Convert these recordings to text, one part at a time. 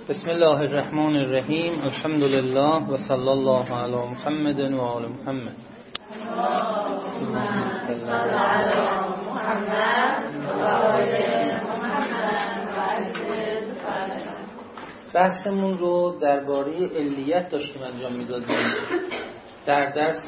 بسم الله الرحمن الرحیم. الحمد لله و صلی الله علی محمد و آل محمد. اللهم صل علی محمد و آل محمد. بحثمون رو درباره علیت داشتیم انجام میدادیم. در درس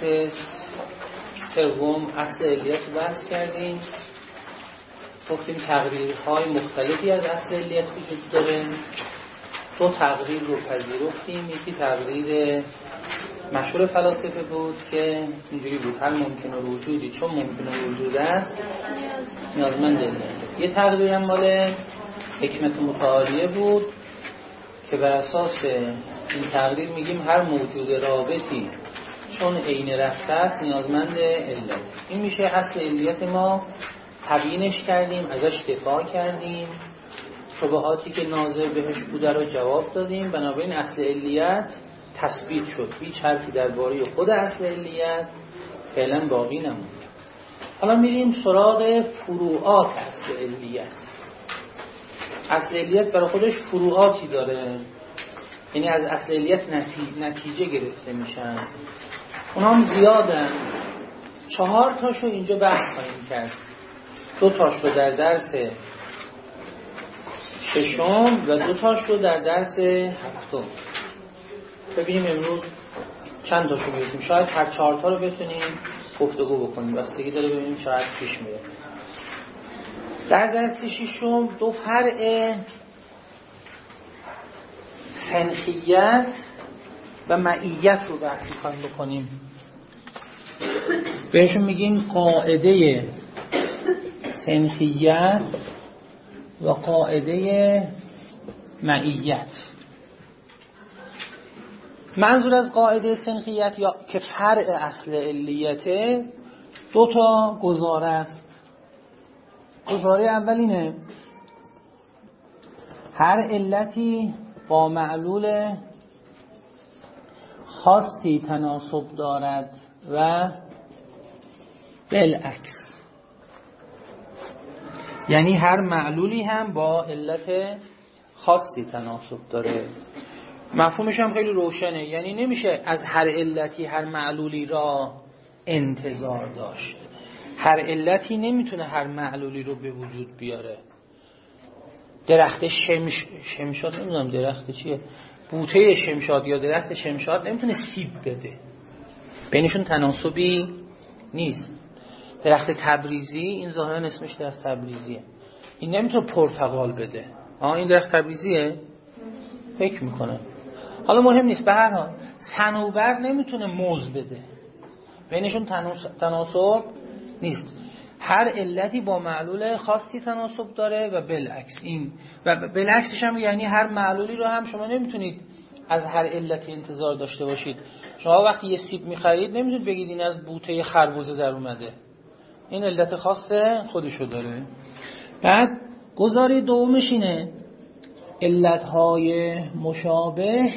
سوم اصل علیت بحث کردیم. گفتیم تقریرهای مختلفی از اصل علیت وجود داره. دو تقریر رو پذیرفتیم. یکی تقریر مشهور فلاسفه بود که اینجوری بود: هر ممکن الوجودی چون ممکن الوجود است نیازمند علیت. یه تقریر هم مال حکمت متعالیه بود که بر اساس این تقریر میگیم هر موجود رابطی چون عین رفته است نیازمند علت. این میشه اصل علیت. ما تبیینش کردیم، ازش دفاع کردیم، شبهاتی که ناظر بهش بوده رو جواب دادیم. بنابراین اصل علیت تثبیت شد. هیچ حرفی درباره خود اصل علیت فعلا باقی نموند. حالا میریم سراغ فروعات اصل علیت. اصل علیت برای خودش فروعاتی داره، یعنی از اصل علیت نتیجه گرفته میشن. اونا هم زیادن. 4 تاشو اینجا بحث خواهیم کرد. 2 تاش رو در درس ششم و 2 تاش رو در درس هفتم. ببینیم امروز چند تاشو می‌رسیم. شاید هر 4 تا رو بتونیم گفتگو بکنیم. بستگی داره ببینیم چقدر پیش میره. در درس ششم 2 فرع سنخیت و معیت رو بحث می‌خوایم بکنیم. بهشون میگیم قاعده سنخیت و قاعده معیت. منظور از قاعده سنخیت یا که فرع اصل علیته 2 تا گزاره است. گزاره اول اینه: هر علتی با معلول خاصی تناسب دارد و بالعکس. یعنی هر معلولی هم با علت خاصی تناسب داره. مفهومش هم خیلی روشنه. یعنی نمیشه از هر علتی هر معلولی را انتظار داشت. هر علتی نمیتونه هر معلولی رو به وجود بیاره. درخت شمشاد نمیدونم درخت چیه، بوته شمشاد یا درخت شمشاد نمیتونه سیب بده، بینشون تناسبی نیست. درخت تبریزی، این ظاهرا اسمش درخت تبریزیه، این نمیتونه پرتقال بده. این درخت تبریزیه فکر میکنه. حالا مهم نیست. به هر حال صنوبر نمیتونه موز بده، بینشون تناسب نیست. هر علتی با معلول خاصی تناسب داره و بالعکس. این و بالعکسش هم یعنی هر معلولی رو هم شما نمیتونید از هر علتی انتظار داشته باشید. شما وقتی یه سیب میخرید نمیتونید بگید این از بوته خربزه در اومده، این علت خاص خودشو داره. بعد گزاره دومش اینه: علتهای مشابه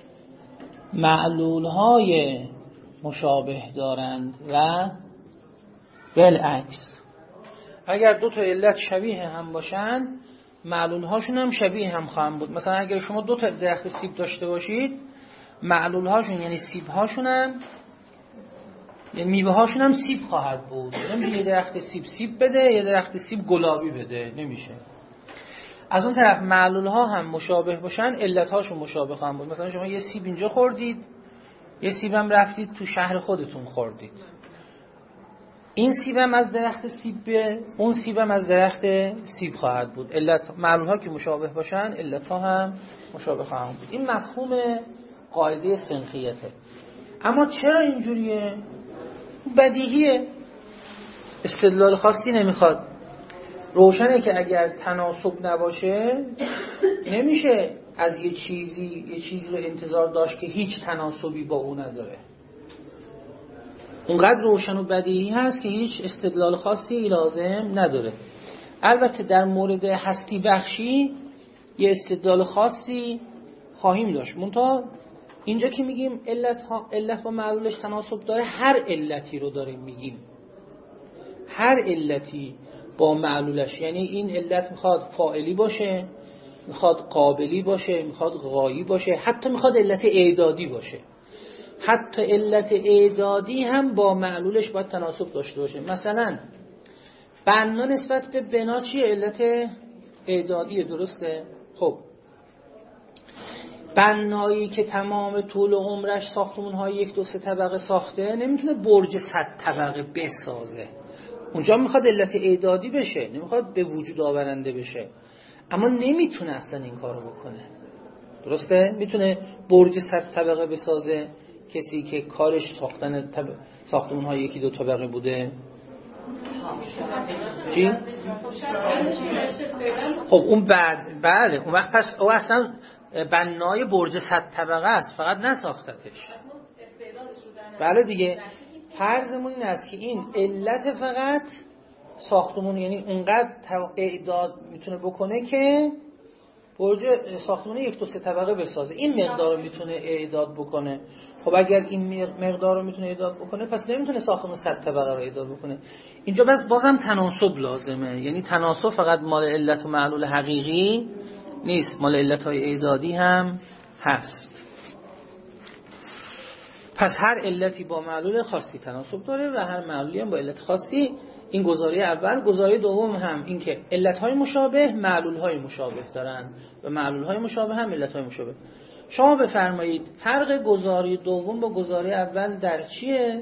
معلولهای مشابه دارند و بالعکس. اگر 2 تا علت شبیه هم باشن معلولهاشون هم شبیه هم خواهند بود. مثلا اگر شما 2 تا درخت سیب داشته باشید، معلولهاشون یعنی سیبهاشون هم یعنی میوه هاشون هم سیب خواهد بود. نمیشه یه درخت سیب بده یه درخت سیب گلابی بده، نمیشه. از اون طرف معلول ها هم مشابه باشن، علت هاشون مشابه خواهند بود. مثلا شما یه سیب اینجا خوردید، یه سیب هم رفتید تو شهر خودتون خوردید. این سیب هم از درخت سیب به اون سیب هم از درخت سیب خواهد بود. معلول ها که مشابه باشن علت ها هم مشابه خواهند بود. این مفهوم قاعده سنخیته. اما چرا اینجوریه؟ بدیهیه، استدلال خاصی نمیخواد. روشنه که اگر تناسب نباشه نمیشه از یه چیزی رو انتظار داشت که هیچ تناسبی با اون نداره. اونقدر روشن و بدیهی هست که هیچ استدلال خاصی لازم نداره. البته در مورد هستی بخشی یه استدلال خاصی خواهیم داشت. منتها اینجا که میگیم علت با معلولش تناسب داره، هر علتی رو داریم میگیم. هر علتی با معلولش، یعنی این علت میخواد فاعلی باشه میخواد قابلی باشه، میخواد غایی باشه، حتی میخواد علت اعدادی باشه. حتی علت اعدادی هم با معلولش باید تناسب داشته باشه. مثلا بنا نسبت به بنا چیه؟ علت اعدادیه، درسته؟ خب بنایی که تمام طول عمرش ساختمان‌های 1 2 3 طبقه ساخته نمیتونه برج 100 طبقه بسازه. اونجا میخواد علت اعدادی بشه، نمیخواد به وجود آورنده بشه، اما نمیتونه اصلا این کارو بکنه. درسته؟ میتونه برج 100 طبقه بسازه کسی که کارش ساختن ساختمان‌های 1 2 طبقه بوده؟ چی؟ خب اون بله اون وقت پس او اصلا بنای برج 100 طبقه است، فقط نساختتش. بله دیگه، فرضمون این است که این علت فقط ساختمون، یعنی اونقدر اعداد میتونه بکنه که برج ساختمون 1 2 3 طبقه بسازه. این مقدار رو میتونه اعداد بکنه. خب اگر این مقدار رو میتونه اعداد بکنه پس نمیتونه ساختمون 100 طبقه رو اعداد بکنه. اینجا بازم تناسب لازمه، یعنی تناسب فقط مال علت و معلول حقیقی نیست، مال علتهای اعدادی هم هست. پس هر علتی با معلول خاصی تناسب داره و هر معلولی هم با علت خاصی. این گزاره اول. گزاره دوم هم این که علتهای مشابه معلولهای مشابه دارن و معلولهای مشابه هم علتهای مشابه. شما بفرمایید فرق گزاره دوم با گزاره اول در چیه؟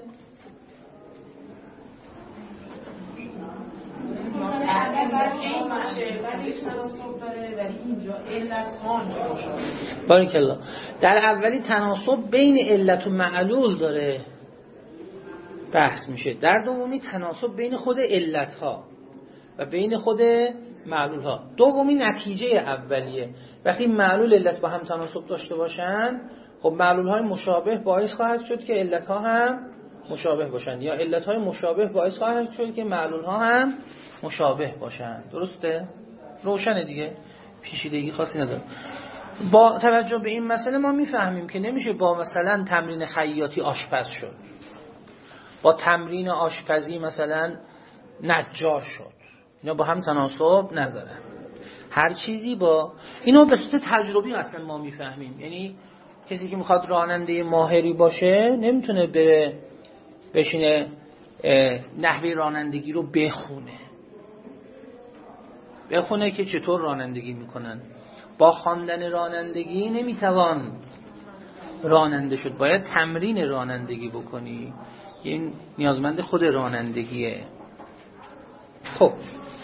باریکالله. در اولی تناسب بین علت و معلول داره بحث میشه، در دومی تناسب بین خود علت ها و بین خود معلول ها. دومی نتیجه اولیه. وقتی معلول علت با هم تناسب داشته باشن، خب معلول های مشابه باعث خواهد شد که علت ها هم مشابه باشن، یا علت های مشابه باعث خواهد شد که معلول ها هم مشابه باشن. درسته؟ روشنه دیگه، پیچیدگی خاصی نداره. با توجه به این مسئله ما میفهمیم که نمیشه با مثلا تمرین خیاطی آشپز شد، با تمرین آشپزی مثلا نجار شد. اینا با هم تناسب ندارن. هر چیزی با اینو به صورت تجربی اصلا ما میفهمیم. یعنی کسی که میخواد راننده ماهری باشه نمیتونه بشینه نحوه رانندگی رو بخونه که چطور رانندگی میکنن. با خواندن رانندگی نمیتوان راننده شد، باید تمرین رانندگی بکنی. این نیازمند خود رانندگیه. خب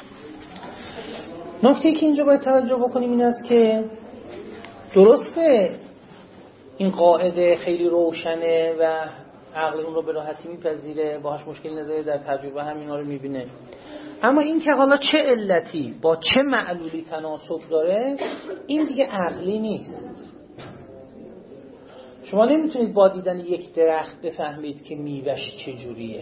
نکته که اینجا باید توجه بکنیم این است که درسته این قاعده خیلی روشنه و عقل اون رو به راحتی میپذیره، باهاش مشکل نداره، در تجربه هم اینا رو میبینه، اما این که حالا چه علتی با چه معلولی تناسب داره این دیگه عقلی نیست. شما نمیتونید با دیدن یک درخت بفهمید که میوهش چجوریه،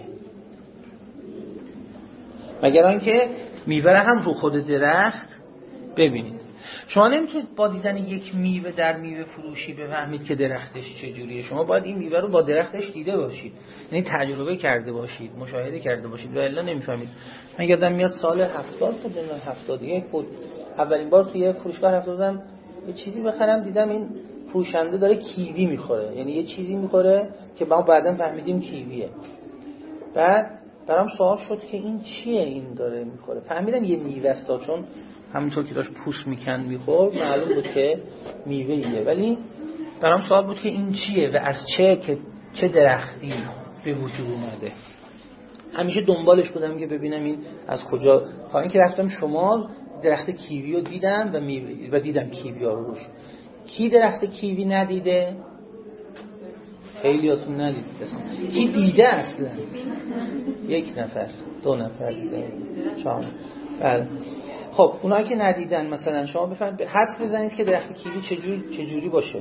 مگر آنکه میوه هم رو خود درخت ببینید. شما نمیتونید با دیدن یک میوه در میوه فروشی بفهمید که درختش چجوریه. شما باید این میوه رو با درختش دیده باشید، یعنی تجربه کرده باشید، مشاهده کرده باشید و الا نمیفهمید. من یادم میاد سال 70 بود، 71 بود، اولین بار توی فروشگاه رفتم بودم یه چیزی بخرم، دیدم این فروشنده داره کیوی میخوره، یعنی یه چیزی میخوره که ما بعداً فهمیدیم کیویه. بعد برام سوال شد که این چیه این داره میخوره. فهمیدم یه میوه است، چون همونطور که داشت پوست میکن میخورد معلوم بود که میوه‌ایه، ولی برام سوال بود که این چیه و از چه درختی به وجود اومده. همیشه دنبالش بودم که ببینم این از کجا، تا اینکه رفتم شمال درخت کیوی رو دیدم و دیدم کیوی ها روش. کی درخت کیوی ندیده؟ خیلیاتون ندیدید اصلا. کی دیده اصلا؟ 1 نفر، 2 نفر، 3، 4. بله. خب اونایی که ندیدن مثلا شما بفرمایید حدس بزنید که درخت کیوی چجوری باشه.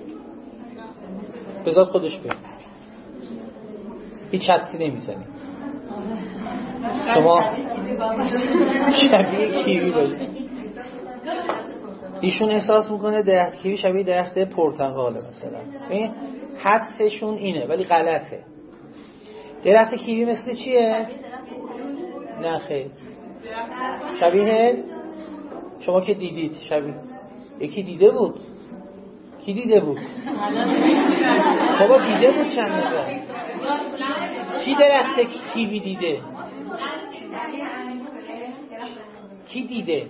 به ذات خودش بگید. هیچ حدسی نمیزنید. شما شبیه کیوی باشه. ایشون احساس میکنه درخت کیوی شبیه درخت پرتقاله مثلا. این حدسشون اینه ولی غلطه. درخت کیوی مثل چیه؟ نه خیر. شبیه شما که دیدید شبیه یکی دیده بود. کی دیده بود؟ بابا دیده بود چند نفر. کی درخت کیوی دیده؟ کی دیده؟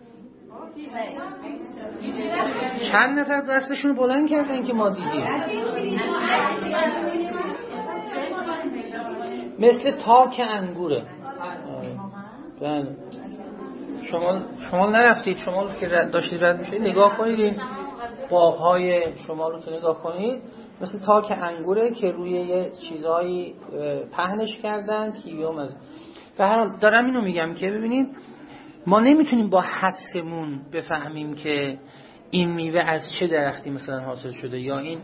چند نفر دستشون بلند کردن که ما دیدیم. مثل تاک انگوره. شما نرفتید، شما رو که داشتید رد میشید نگاه کنید این باغ‌های شما رو که نگاه کنید مثل تاک انگوره که روی یه چیزایی پهنش کردن کیویوم از. به هر حال دارم اینو میگم که ببینید ما نمیتونیم با حدسمون بفهمیم که این میوه از چه درختی مثلا حاصل شده یا این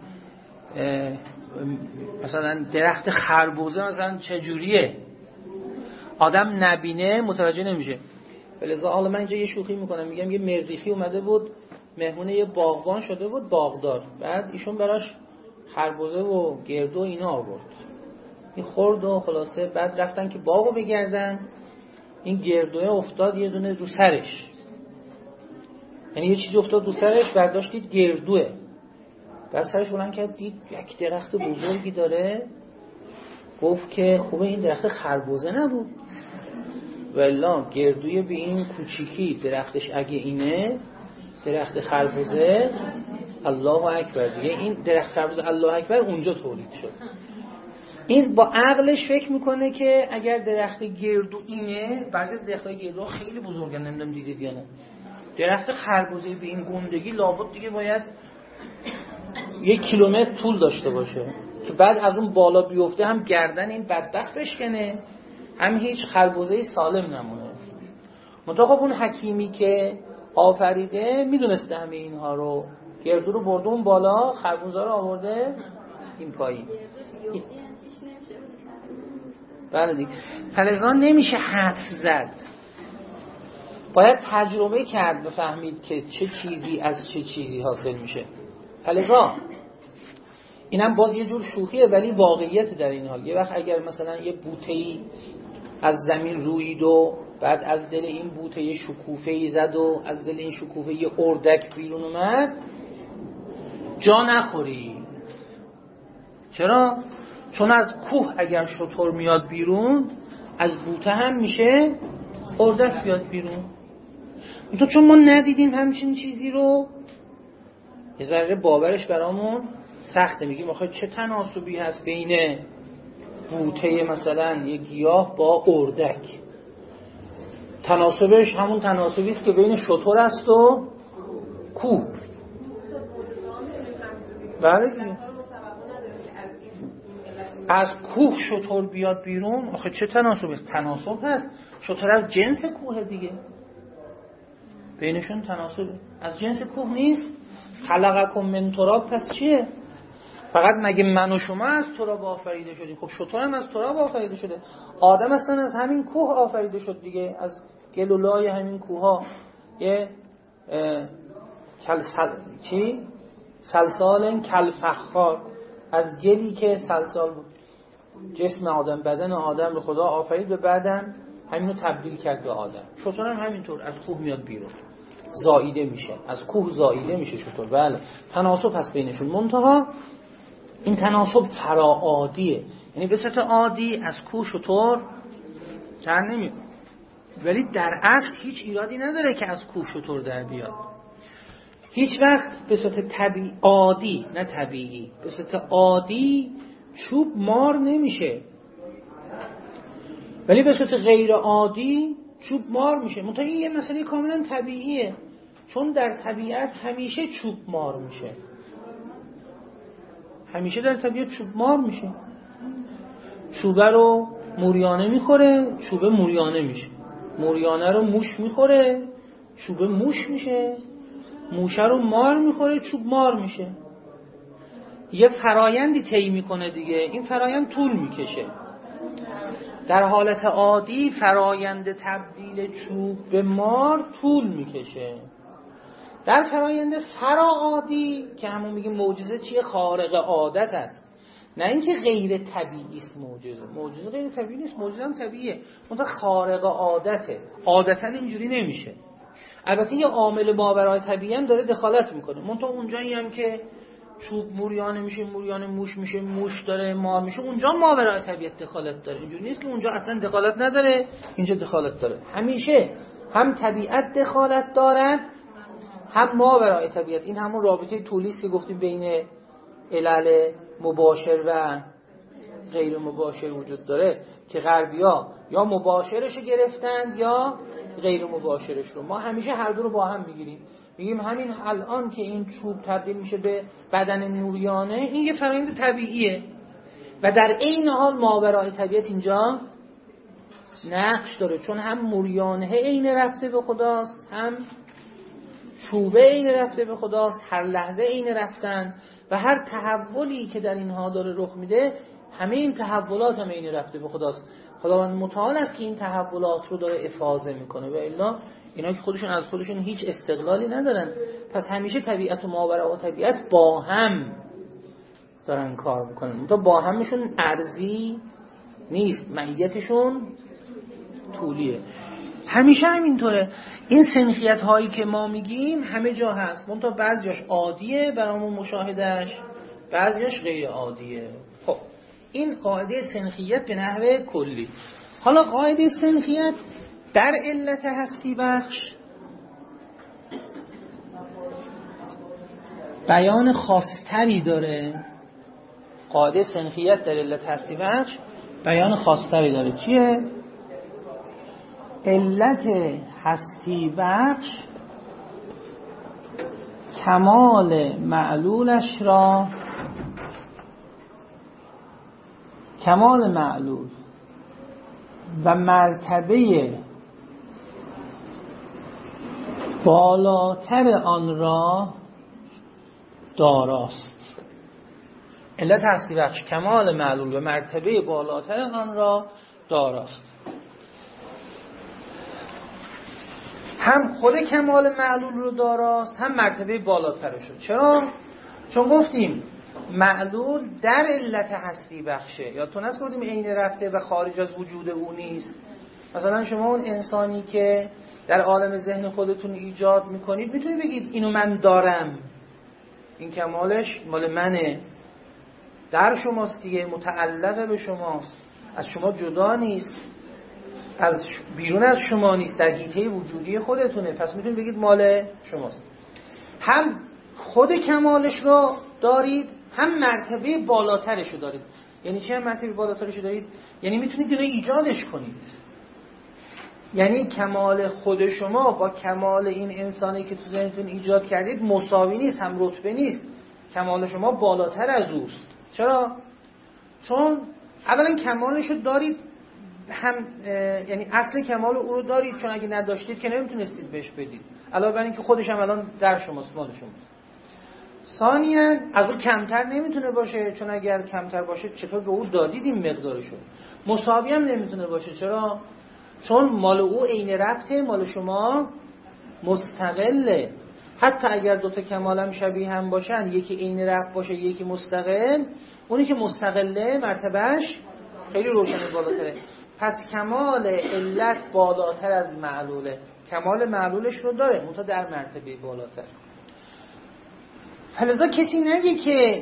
مثلا درخت خربوزه مثلا چجوریه. آدم نبینه متوجه نمیشه. فلزا حالا من اینجا یه شوخی میکنم، میگم یه مریخی اومده بود مهمون یه باغبان شده بود باغدار، بعد ایشون براش خربوزه و گردو اینا آورد، این خورد و خلاصه بعد رفتن که باغو بگردن، این گردوه افتاد یه دونه رو سرش، یعنی یه چیزی افتاد رو سرش، برداشت دید گردوه، بعد سرش بلند کرد دید یک درخت بزرگی داره، گفت که خوبه این درخت خربوزه نبود، والله گردوی به این کوچیکی درختش اگه اینه درخت خربوزه الله اکبر دیگه، این درخت خربوزه الله اکبر اونجا تولید شد. این با عقلش فکر میکنه که اگر درخت گردو اینه، بعضی از درختای گردو خیلی بزرگن، نمیدونم دیدید یا نه، درخت خربوزه به این گندگی لابد دیگه باید 1 کیلومتر طول داشته باشه که بعد از اون بالا بیفته هم گردن این بدبخت بشکنه هم هیچ خربوزه‌ای سالم نمونه. منتها خب اون حکیمی که آفریده میدونسته همه اینها رو، گردو رو برده اون بالا، خربوزه رو آورده این پایین. بله دیگه. فلزا نمیشه حدس زد، باید تجربه کرد بفهمید که چه چیزی از چه چیزی حاصل میشه. فلزا اینم باز یه جور شوخیه ولی واقعیت در این حال. یه وقت اگر مثلا یه بوته‌ای از زمین رویید و بعد از دل این بوته شکوفه‌ای زد و از دل این شکوفه یه اردک بیرون اومد، جا نخوری. چرا؟ چون از کوه اگر شتر میاد بیرون، از بوته هم میشه اردک بیاد بیرون. تو چون ما ندیدیم همچین چیزی رو، یه ذره باورش برامون سخته. میگیم آخه چه تناسبی هست بین بوته مثلا یه گیاه با اردک؟ تناسبش همون تناسبی است که بین شتر است و کوه. بله دیگه. از کوه شتر بیاد بیرون، آخه چه تناسبی است؟ تناسب هست. شتر از جنس کوه دیگه، بینشون تناسب. از جنس کوه نیست. خلقکم من تراب، پس چیه؟ فقط مگه من و شما از تراب آفریده شدیم؟ خب شتر هم از تراب آفریده شده، آدم اصلا از همین کوه آفریده شد دیگه، از گل و لای همین کوه ها. یه سلسال کالفخار، از گلی که سلسال بود. جسم آدم، بدن آدم رو خدا آفرید، به بعدم همینو تبدیل کرد به آدم. شتر هم همینطور از کوه میاد بیرون، زاییده میشه، از کوه زاییده میشه شتر. بله تناسب هست بینشون، منتها این تناسب فراعادیه، یعنی به صورت عادی از کوه شتر در نمیاد، ولی در اصل هیچ ایرادی نداره که از کوه شتر در بیاد. هیچ وقت به صورت طبیعی عادی، نه طبیعی، به صورت عادی چوب مار نمیشه، ولی به صورت غیر عادی چوب مار میشه. منتها این یه مسئله کاملا طبیعیه، چون در طبیعت همیشه چوب مار میشه، همیشه در طبیعت چوب مار میشه. چوبه رو موریانه میخوره، چوبه موریانه میشه. موریانه رو موش میخوره، چوبه موش میشه. موشه رو مار میخوره، چوب مار میشه. یه فرایندی طی میکنه دیگه، این فرایند طول میکشه. در حالت عادی فرایند تبدیل چوب به مار طول میکشه. در فرایند فراعادی که همون میگیم معجزه چیه؟ خارق عادت است، نه اینکه غیر طبیعی است. معجزه غیر طبیعی نیست، معجزه هم طبیعیه، منتها خارق عادته. عادتا اینجوری نمیشه. البته یه عامل ماورای طبیعی هم داره دخالت میکنه، منتها اونجایی هم که چوب موریانه میشه، موریانه موش میشه، موش داره مار میشه، اونجا ماورای طبیعت دخالت داره. اینجوری نیست که اونجا اصلا دخالت نداره، اینجا دخالت داره. همیشه هم طبیعت دخالت دارد هم ماورای طبیعت. این همون رابطه طولی است که گفتیم بین علل مباشر و غیر مباشر وجود داره که غربی‌ها یا مباشرش رو گرفتند یا غیر مباشرش رو. ما همیشه هر دو رو با هم میگیریم، میگیم همین الان که این چوب تبدیل میشه به بدن موریانه، این یه فرآیند طبیعیه و در عین حال ماورای طبیعت اینجا نقش داره، چون هم موریانه عین رفته به خداست، هم چوبه عین رفته به خداست، هر لحظه عین رفتن و هر تحولی که در اینها داره رخ میده، همه این تحولات هم عین رفته به خداست. خداوند متعال است که این تحولات رو داره افاضه میکنه و الا اینا که خودشون از خودشون هیچ استقلالی ندارن. پس همیشه طبیعت و ماورا و طبیعت با هم دارن کار میکنن، تا با همشون ارزی نیست، معیتشون طولیه. همیشه همینطوره. این سنخیت هایی که ما میگیم همه جا هست، منتها بعضیاش عادیه برامون مشاهدهش، بعضیاش غیر عادیه. خب این قاعده سنخیت به نحو کلی. حالا قاعده سنخیت در علت هستی بخش بیان خاصتری داره. قاعده سنخیت در علت هستی بخش بیان خاصتری داره. چیه؟ علت هستی بخش کمال معلولش را، کمال معلول و مرتبه بالاتر آن را داراست. علت هستی بخش کمال معلول و مرتبه بالاتر آن را داراست. هم خود کمال معلول رو داراست، هم مرتبه بالاترش رو. چرا؟ چون گفتیم معلول در علت هستی بخشه، یا تو نست گفتیم عین رفته و خارج از وجود او نیست. مثلا شما اون انسانی که در عالم ذهن خودتون ایجاد میکنید میتونید بگید اینو من دارم، این کمالش مال منه، در شماست دیگه، متعلق به شماست، از شما جدا نیست، از بیرون از شما نیست، در حیطه وجودی خودتونه، پس میتونید بگید مال شماست. هم خود کمالش رو دارید، هم مرتبه بالاترش رو دارید. یعنی چی هم مرتبه بالاترش رو دارید؟ یعنی میتونید اینو ایجادش کنید. یعنی کمال خود شما با کمال این انسانی که تو ذهنتون ایجاد کردید مساوی نیست، هم رتبه نیست. کمال شما بالاتر از اوست. چرا؟ چون اولا کمالش رو دارید، هم یعنی اصل کمال او رو دارید، چون اگه نداشتید که نمیتونستید بهش بدید، علاوه بر اینکه خودش هم الان در شماست، مال شماست. ثانیاً از اون کمتر نمیتونه باشه، چون اگر کمتر باشه چطور به او دادید این مقدارشو. مساوی هم نمیتونه باشه. چرا؟ چون مال او عین ربطه، مال شما مستقله. حتی اگر دوتا کمال هم شبیه هم باشن، یکی عین ربط باشه یکی مستقل، اونی که مستقله مرتبهش خیلی روشن بالاتره. پس کمال علت بالاتر از معلوله، کمال معلولش رو داره منتها در مرتبه بالاتر. فلذا کسی نگه که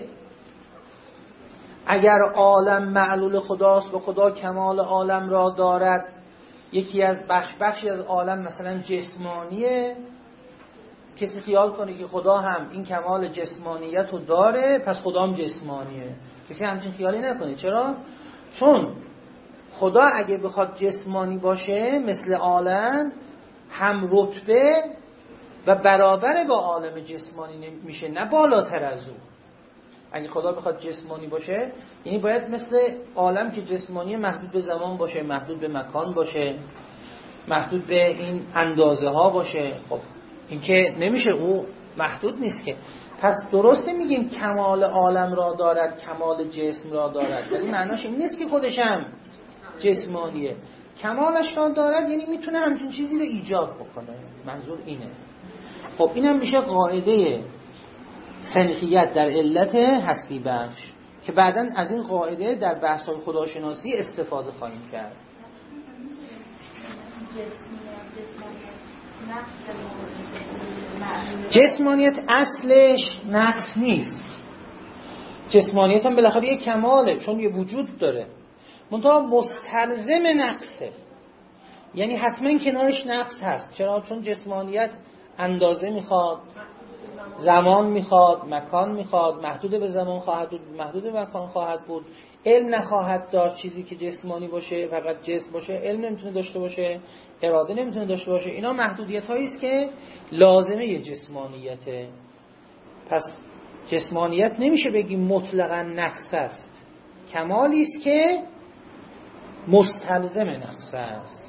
اگر عالم معلول خداست و خدا کمال عالم را دارد، یکی از بخشی از عالم مثلا جسمانیه، کسی خیال کنه که خدا هم این کمال جسمانیت رو داره پس خدا هم جسمانیه. کسی همچین خیالی نکنه. چرا؟ چون خدا اگه بخواد جسمانی باشه مثل عالم، هم رتبه و برابر با عالم جسمانی میشه، نه بالاتر از او. اگه خدا بخواد جسمانی باشه یعنی باید مثل عالم که جسمانی محدود به زمان باشه، محدود به مکان باشه، محدود به این اندازه ها باشه. خب این که نمیشه، او محدود نیست که. پس درسته میگیم کمال عالم را دارد، کمال جسم را دارد، ولی معناش این نیست که خودش هم جسمانیه. کمالش را دارد یعنی میتونه همچین چیزی رو ایجاد بکنه، منظور اینه. خب اینم میشه قاعده سنخیت در علت هستی بخش که بعداً از این قاعده در بحث‌های خداشناسی استفاده خواهیم کرد. جسمانیت اصلش نقص نیست. جسمانیت هم بالاخره یه کماله، چون یه وجود داره، منتها مستلزم نقصه. یعنی حتما کنارش نقص هست. چرا؟ چون جسمانیت اندازه میخواد، زمان میخواد، مکان میخواد، محدود به زمان خواهد بود، محدود به مکان خواهد بود. علم نخواهد داشت چیزی که جسمانی باشه، فقط جسم باشه. علم نمیتونه داشته باشه، اراده نمیتونه داشته باشه. اینا محدودیت هایی است که لازمه جسمانیته. پس جسمانیت نمیشه بگیم مطلقاً نقص است، کمالی است که مستلزم نقص است.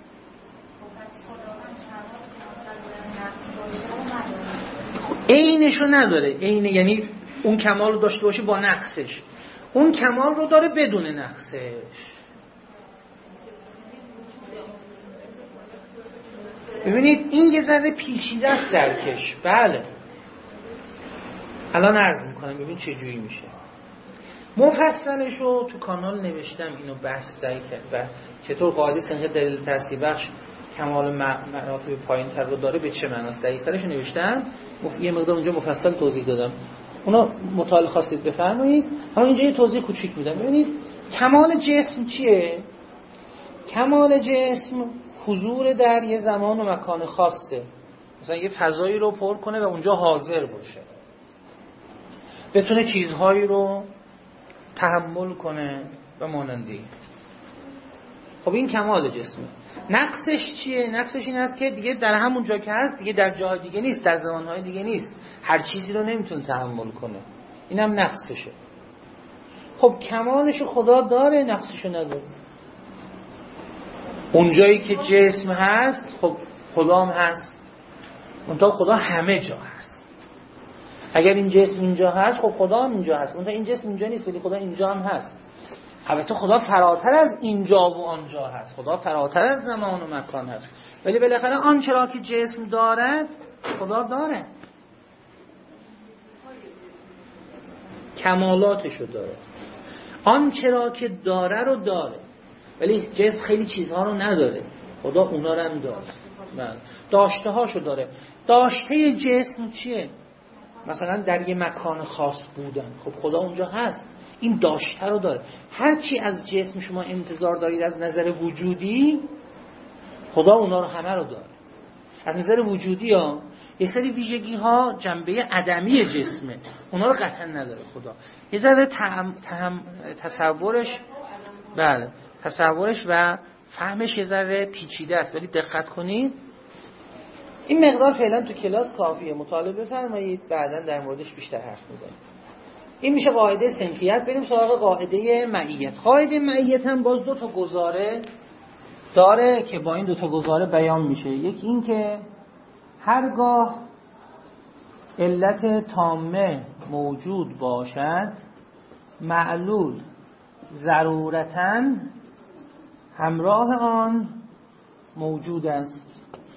عینشو نداره. عین یعنی اون کمال رو داشته باشه با نقصش، اون کمال رو داره بدون نقصش. ببینید این یه ذره پیچیده است درکش. بله الان عرض میکنم ببین چه جوری میشه. مفصلش رو تو کانال نوشتم، اینو بحث دهی کرد و چطور قاعده سنخ دلیل تأثیر بخش کمال مراتب پایین تر رو داره، به چه معناست دقیق ترش نوشتم. یه مقدار اونجا مفصل توضیح دادم، اونا مطالعه خواستید بفرمایید. حالا اینجا یه توضیح کوچیک میدم. ببینید کمال جسم چیه؟ کمال جسم حضور در یه زمان و مکان خاصه. مثلا یه فضایی رو پر کنه و اونجا حاضر باشه، بتونه چیزهایی رو تحمل کنه و مانندی. خب این کمال جسمه. نقصش چیه؟ نقصش این است که دیگه در همون جا که هست دیگه در جاهای دیگه نیست، در زمانهای دیگه نیست، هر چیزی رو نمیتونه تحمل کنه. اینم نقصشه. خب کمالش خدا داره، نقصشو نداره. اونجایی که جسم هست خب خدا هم هست، منتها خدا همه جا هست. اگر این جسم اینجا هست خب خدا هم اینجا هست، منتها این جسم اینجا نیست ولی خدا اینجا هم هست. البته خدا فراتر از اینجا و آنجا هست، خدا فراتر از زمان و مکان هست، ولی بالاخره آنچه را که جسم دارد خدا داره، کمالاتشو داره. آنچه را که داره رو داره، ولی جسم خیلی چیزها رو نداره، خدا اونا رو هم داره. داشته هاشو داره. داشته جسم چیه؟ مثلا در یه مکان خاص بودن، خب خدا اونجا هست، این داشته رو داره. هر چی از جسم شما انتظار دارید از نظر وجودی، خدا اونا رو همه رو داره. از نظر وجودی ها یه سری ویژگی ها جنبه عدمی جسمه، اونا رو قطعا نداره خدا. یه ذره تصورش بله تصورش و فهمش یه ذره پیچیده است، ولی دقت کنید. این مقدار فعلا تو کلاس کافیه، مطالعه بفرمایید، بعداً در موردش بیشتر حرف میزنیم. این میشه قاعده سنخیت. بریم سراغ قاعده معیت. قاعده معیت هم باز دو تا گزاره داره که با این دو تا گزاره بیان میشه. یکی این که هرگاه علت تامه موجود باشد، معلول ضرورتاً همراه آن موجود است.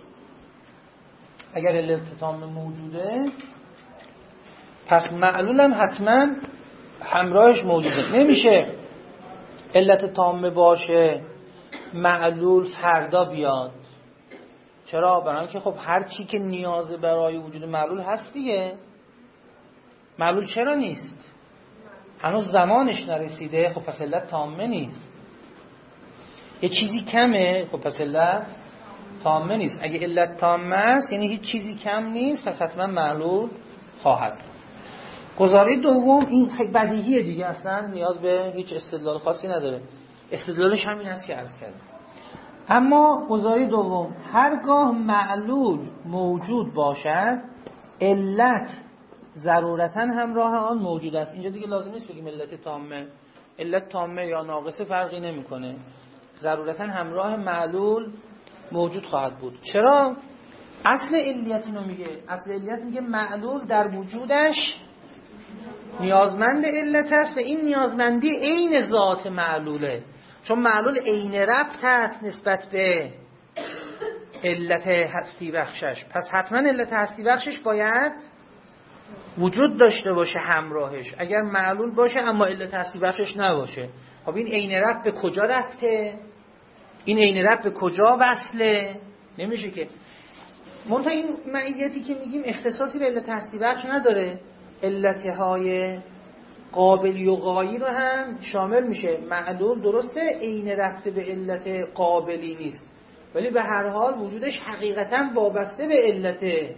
اگر علت تامه موجوده پس معلول هم حتما همراهش موجوده. نمیشه علت تامه باشه معلول فردا بیاد. چرا؟ برای اینکه خب هر چی که نیاز برای وجود معلول هست دیگه. معلول چرا نیست؟ هنوز زمانش نرسیده، خب پس علت تامه نیست. یه چیزی کمه، خب پس علت تامه نیست. اگه علت تامه است یعنی هیچ چیزی کم نیست، پس حتما معلول خواهد. گزاره دوم این خیلی بدیهیه دیگه، اصلا نیاز به هیچ استدلال خاصی نداره، استدلالش همین است که عرض کردم. اما گزاره دوم، هرگاه معلول موجود باشد علت ضرورتاً همراه آن موجود است. اینجا دیگه لازم نیست بگیم علت تامه، علت تامه یا ناقصه فرقی نمیکنه، ضرورتاً همراه معلول موجود خواهد بود. چرا؟ اصل علیت اینو میگه. اصل علیت میگه معلول در وجودش نیازمند علت است و این نیازمندی عین ذات معلوله، چون معلول عین ربط است نسبت به علت هستی بخشش، پس حتما علت هستی بخشش باید وجود داشته باشه همراهش. اگر معلول باشه اما علت هستی بخشش نباشه، خب این عین ربط به کجا رفته؟ این عین ربط به کجا وصله؟ نمیشه که. منتها این معیتی که میگیم اختصاصی به علت هستی بخش نداره، علتهای قابلی و غایی رو هم شامل میشه. معلول درسته عین رفته به علت قابلی نیست، ولی به هر حال وجودش حقیقتا وابسته به علت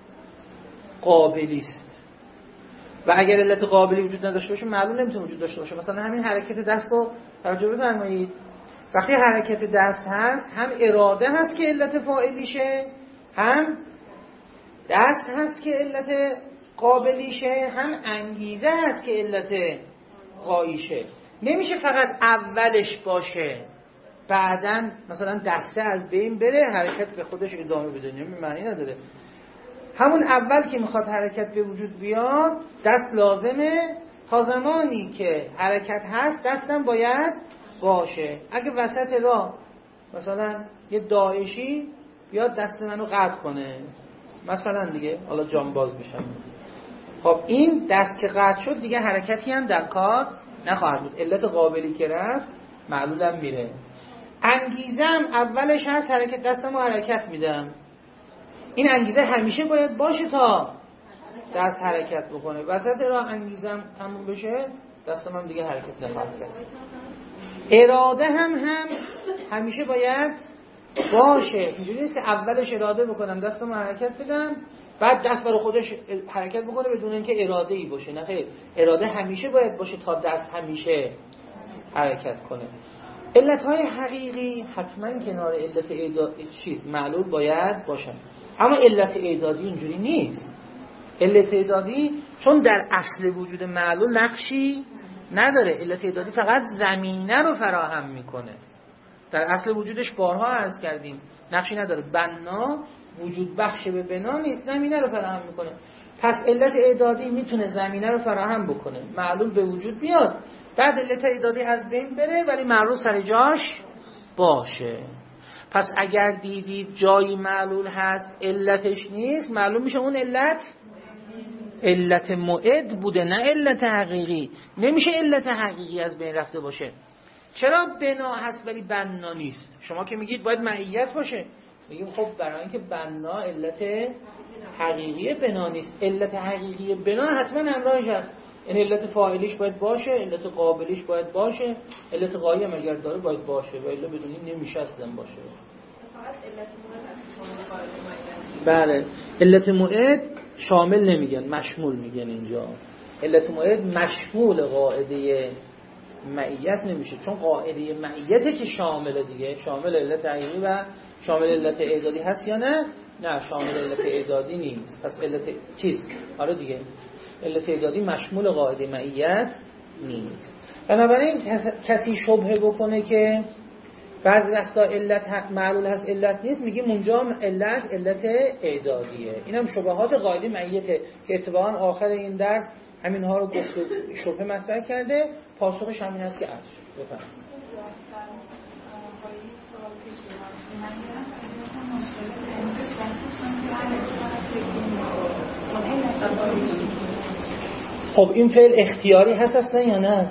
قابلی است و اگر علت قابلی وجود نداشته باشه معلول نمیتونه وجود داشته باشه. مثلا همین حرکت دست رو توجه بفرمایید، وقتی حرکت دست هست هم اراده هست که علت فاعلیشه، هم دست هست که علت قابلیشه، هم انگیزه هست که علت غاییشه. نمیشه فقط اولش باشه بعدن مثلا دسته از بین بره حرکت به خودش ادامه بده، معنی نداره. همون اول که میخواد حرکت به وجود بیاد دست لازمه، تا زمانی که حرکت هست دستم باید باشه. اگه وسط راه مثلا یه داعشی بیاد دست منو قطع کنه مثلا دیگه، حالا جانباز بشم، خب این دست که قطع شد دیگه حرکتی هم در کار نخواهد بود، علت قابلی که رفت معلولم میره. انگیزم اولش هست حرکت دستمو حرکت میدم، این انگیزه همیشه باید باشه تا دست حرکت بکنه. وسط راه انگیزم تموم بشه دستم هم دیگه حرکت نخواهد کرد. اراده هم همیشه باید باشه، اینجوری نیست که اولش اراده بکنم دستم حرکت بدم بعد دست برای خودش حرکت بکنه بدون اینکه اراده ای باشه. نه خیر، اراده همیشه باید باشه تا دست همیشه حرکت کنه. علتهای حقیقی حتما کنار علت معلول باید باشن، اما علت اعدادی اینجوری نیست. علت اعدادی چون در اصل وجود معلول نقشی نداره، علت اعدادی فقط زمینه رو فراهم میکنه. در اصل وجودش بارها عرض کردیم نقشی نداره. بنا وجود بخش به بنا نیست، زمینه رو فراهم میکنه. پس علت اعدادی میتونه زمینه رو فراهم بکنه، معلول به وجود بیاد، بعد علت اعدادی از بین بره ولی معلول سر جاش باشه. پس اگر دیدید جایی معلول هست علتش نیست، معلوم میشه اون علت معد بوده نه علت حقیقی. نمیشه علت حقیقی از بین رفته باشه. چرا بنا هست ولی بنا نیست؟ شما که میگید باید معیت باشه، میگیم خب برای اینکه بنا علت حقیقی بنا نیست، علت حقیقی بنا حتما همراهش هست. این علت فاعلیش باید باشه، علت قابلیش باید باشه، علت غایی هم اگر داره باید باشه و الا بدون این نمیشه اصلا باشه. بله، علت معد شامل نمیگن، مشمول میگن اینجا. علت معد مشمول قاعده معیت نمیشه، چون قاعده معیته که شامل دیگه، شامل علت حقیقی و شامل علت اعدادی هست یا نه؟ نه، شامل علت اعدادی نیست. پس علت چیست؟ آره دیگه، علت اعدادی مشمول قاعده معیت نیست. بنابراین کسی شبهه بکنه که بعضی وقتا علت معلول هست علت نیست، میگیم اونجا علت اعدادیه. اینم شبهات قاعده معیته که اتفاقا آخر این درس همینها رو گفت، شبهه مطرح کرده، پاسخش همین است که عرض شد. بفرمایید. خب این فعل اختیاری هست اصلا یا نه؟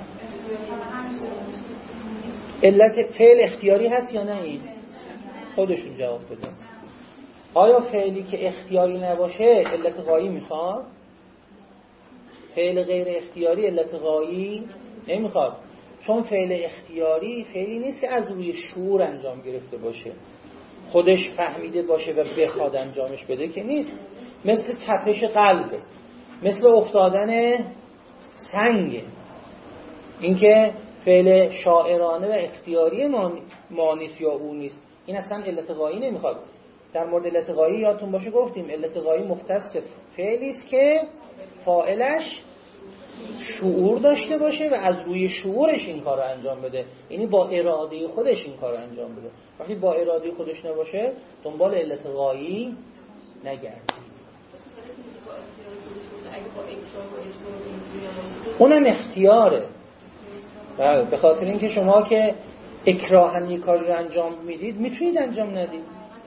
علت فعل اختیاری هست یا نه؟ این خودشون جواب بده. آیا فعلی که اختیاری نباشه علت غایی میخواد؟ فعل غیر اختیاری علت غایی نمیخواد، چون فعل اختیاری فعلی نیست که از روی شعور انجام گرفته باشه، خودش فهمیده باشه و بخواد انجامش بده که نیست. مثل تپش قلبه، مثل افتادن سنگه. اینکه فعل شاعرانه و اختیاری ما نیست یا او نیست، این اصلا علت غایی نمیخواد. در مورد علت غایی یادتون باشه گفتیم علت غایی مختص فعلی است که فاعلش شعور داشته باشه و از روی شعورش این کار رو انجام بده، یعنی با اراده خودش این کار رو انجام بده. وقتی با اراده خودش نباشه دنبال علت غایی نگردید. اونم اختیاره. به خاطر اینکه شما که اکراهن یک کاری رو انجام میدید میتونید انجام ندید.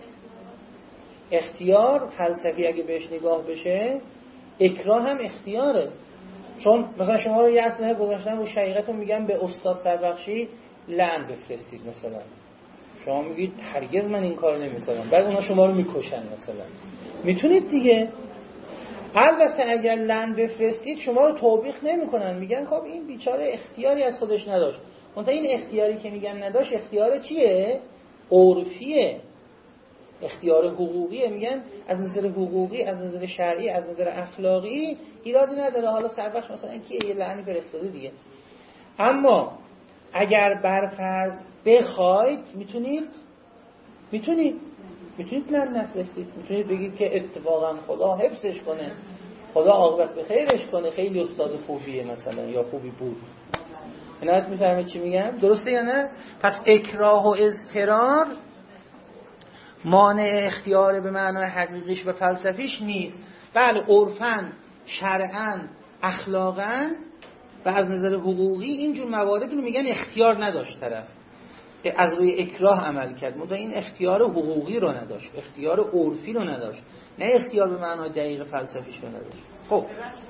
اختیار فلسفی اگه بهش نگاه بشه، اکراه هم اختیاره. چون مثلا شما رو یه اسلحه گذاشتن رو شقیقتون میگن به استاد سربخشی لعن بفرستید مثلا، شما میگید هرگز من این کار نمیکنم، بعد اونا شما رو میکشن مثلا. میتونید دیگه. البته اگر لن بفرستید شما رو توبیخ نمیکنن، میگن خب این بیچاره اختیاری از خودش نداشت. منتها این اختیاری که میگن نداشت اختیار چیه؟ عرفیه، اختیار حقوقیه. میگن از نظر حقوقی، از نظر شرعی، از نظر اخلاقی ایرادی نداره، حالا سربخش مثلا کیه یه لعنی فرستاده دیگه. اما اگر برفرض بخواید میتونید لن نفرستید، میتونید بگید که اتفاقا خدا حفظش کنه، خدا عاقبت به خیرش کنه، خیلی استاد خوبیه مثلا، یا خوبی بود. عنایت میفهمید چی میگم؟ درسته یا نه؟ پس اکراه و اضطرار مانع اختیار به معنای حقیقیش و فلسفیش نیست. بله عرفاً، شرعاً، اخلاقاً و از نظر حقوقی اینجور موارد رو میگن اختیار نداشت طرف، از روی اکراه عمل کرد، منتها این اختیار حقوقی رو نداشت، اختیار عرفی رو نداشت، نه اختیار به معنای دقیق فلسفیش رو نداشت. خب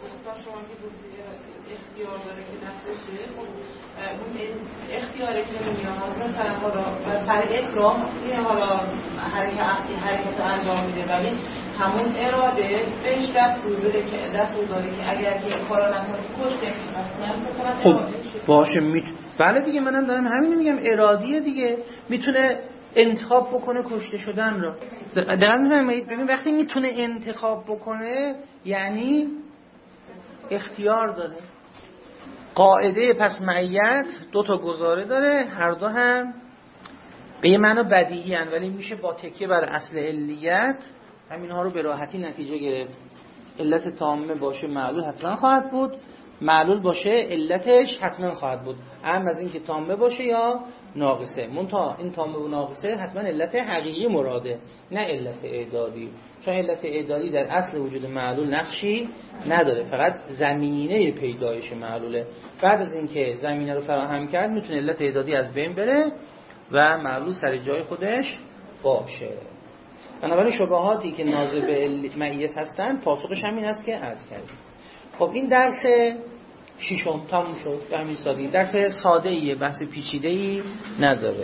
اختیار داره که دستشه، اون اختیاری که نمیاد مثلا حالا سر اکرام این حالا حرکت انجام میده، ولی همون اراده بهش دستور داره که اگر یه کارا نکنه کشته اصلا خب باشه بله دیگه، منم دارم همین میگم، ارادیه دیگه، میتونه انتخاب بکنه کشته شدن رو. دقیقاً میفهمید؟ ببین وقتی میتونه انتخاب بکنه یعنی اختیار داره. قاعده پس معیت دو تا گزاره داره، هر دو هم به یه معنی بدیهی هن، ولی میشه با تکیه بر اصل علیت همینها رو به راحتی نتیجه گرفت. علت تامه باشه معلول حتما خواهد بود، معلول باشه علتش حتما خواهد بود، اهم از این که تامه باشه یا ناقصه. منتها این تامه و ناقصه حتما علت حقیقی مراده، نه علت اعدادی، چون علت اعدادی در اصل وجود معلول نقشی نداره، فقط زمینه پیدایش معلوله. بعد از اینکه زمینه رو فراهم کرد میتونه علت اعدادی از بین بره و معلول سر جای خودش باشه. بنابراین شبهاتی که ناظر به معیت هستن پاسخش همین است که عرض کردیم. خب این درس ششم تموم شد به همین سادگی. درس ساده ایه، بحث پیچیده ای نداره.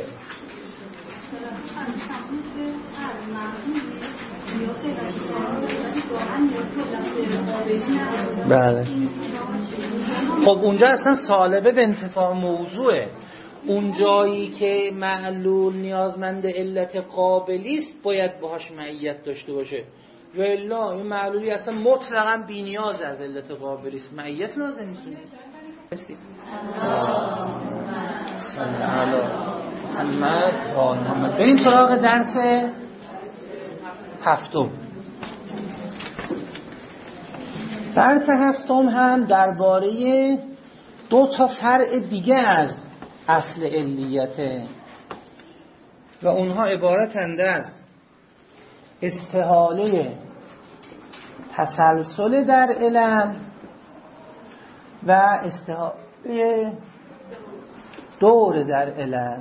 بله. خب اونجا اصلا سالبه به انتفاع موضوعه. اون جایی که معلول نیازمند علت قابلی است باید باهاش معیت داشته باشه، و الا این معلولی اصلا مطلقاً بی‌نیاز از علت قابلی است، معیت لازم نیست. محمد. بریم سراغ درس هفتم. درس هفتم هم درباره دو تا فرع دیگه از اصل علیته و اونها عبارتند از استحاله تسلسل در علل و استحاله دور در علل.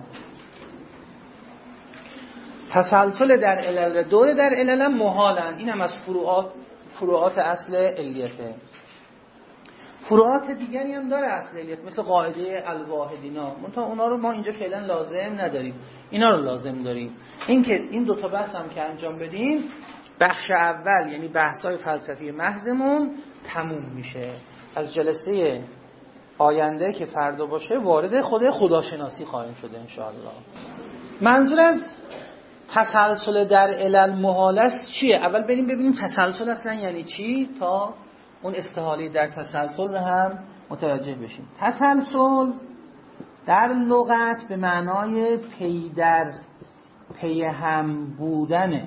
تسلسل در علل و دور در علل هم محالن، این هم از فروعات اصل علیته. فروعات دیگری هم داره اصل علیت، مثل قاعده الواحدینا، منتها اونا رو ما اینجا فعلا لازم نداریم، اینا رو لازم داریم. این دو تا بحث هم که انجام بدیم، بخش اول یعنی بحث‌های فلسفی محضمون تموم میشه. از جلسه آینده که فردا باشه وارد خود خداشناسی خواهیم شده انشاءالله. منظور از تسلسل در علل محال است چیه؟ اول بریم ببینیم تسلسل اصلا یعنی چی تا اون استحاله در تسلسل رو هم متوجه بشیم. تسلسل در لغت به معنای پی در پی هم بودنه.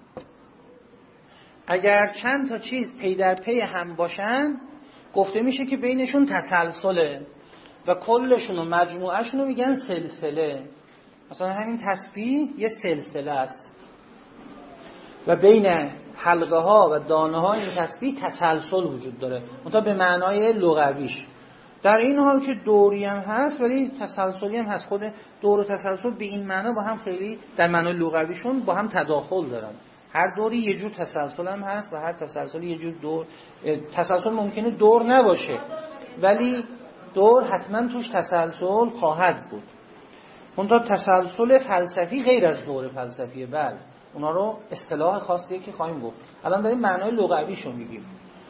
اگر چند تا چیز پی در پی هم باشن گفته میشه که بینشون تسلسله و کلشون و مجموعهشون رو میگن سلسله. مثلا همین تسبیح یه سلسله است و بین حلقه ها و دانه ها این تسبیح تسلسل وجود داره، منتها به معنای لغویش. در این حال که دوری هم هست ولی تسلسلی هم هست. خود دور و تسلسل به این معنا با هم خیلی در معنای لغویشون با هم تداخل دارن. هر دوری یه جور تسلسل هم هست و هر تسلسلی یه جور دور. تسلسل ممکنه دور نباشه ولی دور حتما توش تسلسل خواهد بود. منتها تسلسل فلسفی غیر از دور فلسفیه. بله اونا رو اصطلاح خاصیه که خواهیم گفت. الان داریم معنای لغویشو میگیم.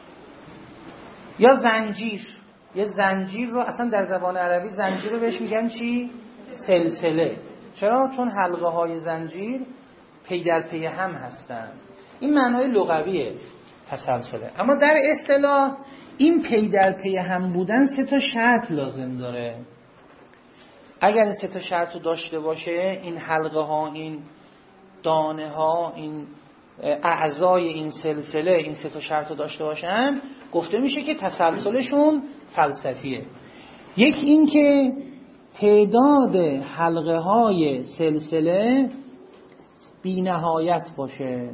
یا زنجیر، یه زنجیر رو اصلا در زبان عربی زنجیر رو بهش میگن چی؟ سلسله. چرا؟ چون حلقه های زنجیر پی در پی هم هستن. این معنای لغویه تسلسله. اما در اصطلاح این پی در پی هم بودن 3 شرط لازم داره. اگر این 3 شرط رو داشته باشه، این حلقه ها، این دانه ها، این اعضای این سلسله این 3 شرط رو داشته باشن، گفته میشه که تسلسلشون فلسفیه. یک این که تعداد حلقه های سلسله بی نهایت باشه.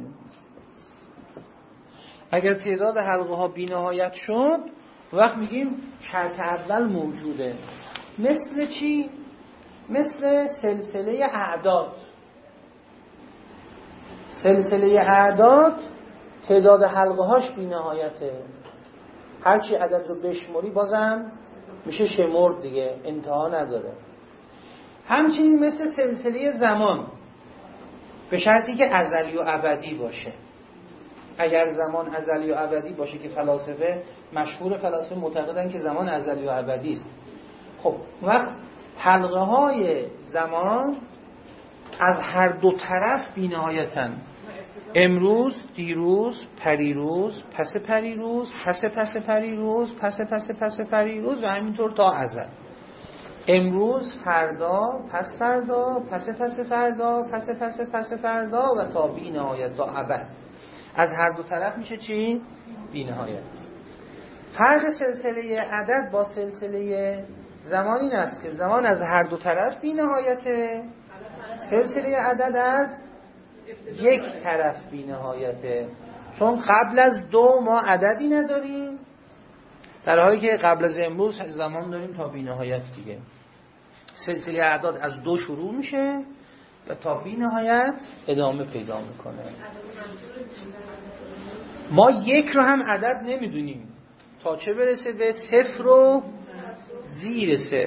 اگر تعداد حلقه ها بی نهایت شد، وقت میگیم شرط اول موجوده. مثل چی؟ مثل سلسله اعداد. سلسله اعداد تعداد حلقه هاش بی نهایته. هرچی عدد رو بشموری بازم میشه شمرد دیگه، انتها نداره. همچنین مثل سلسله زمان، به شرطی که ازلی و ابدی باشه. اگر زمان ازلی و ابدی باشه، که فلاسفه مشهور فلاسفه معتقدن که زمان ازلی و ابدی است. خب وقت حلقه های زمان از هر دو طرف بی‌نهایتن. امروز، دیروز، پریروز، پس پریروز، پس پریروز، پس پریروز و همینطور تا ازل. امروز، فردا، پس فردا، پس فردا، پس فردا و تا بی‌نهایت، تا ابد. از هر دو طرف میشه چی؟ بی‌نهایت. فرق سلسله عدد با سلسله زمان این است که زمان از هر دو طرف بی‌نهایته، سلسله عدد از یک طرف بی‌نهایته. چون قبل از 2 ما عددی نداریم، در حالی که قبل از امروز زمان داریم تا بی‌نهایت دیگه. سلسله اعداد از 2 شروع میشه و تا بی‌نهایت ادامه پیدا میکنه. ما 1 رو هم عدد نمیدونیم تا چه برسه به 0 و زیر 0.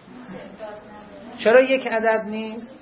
چرا 1 عدد نیست؟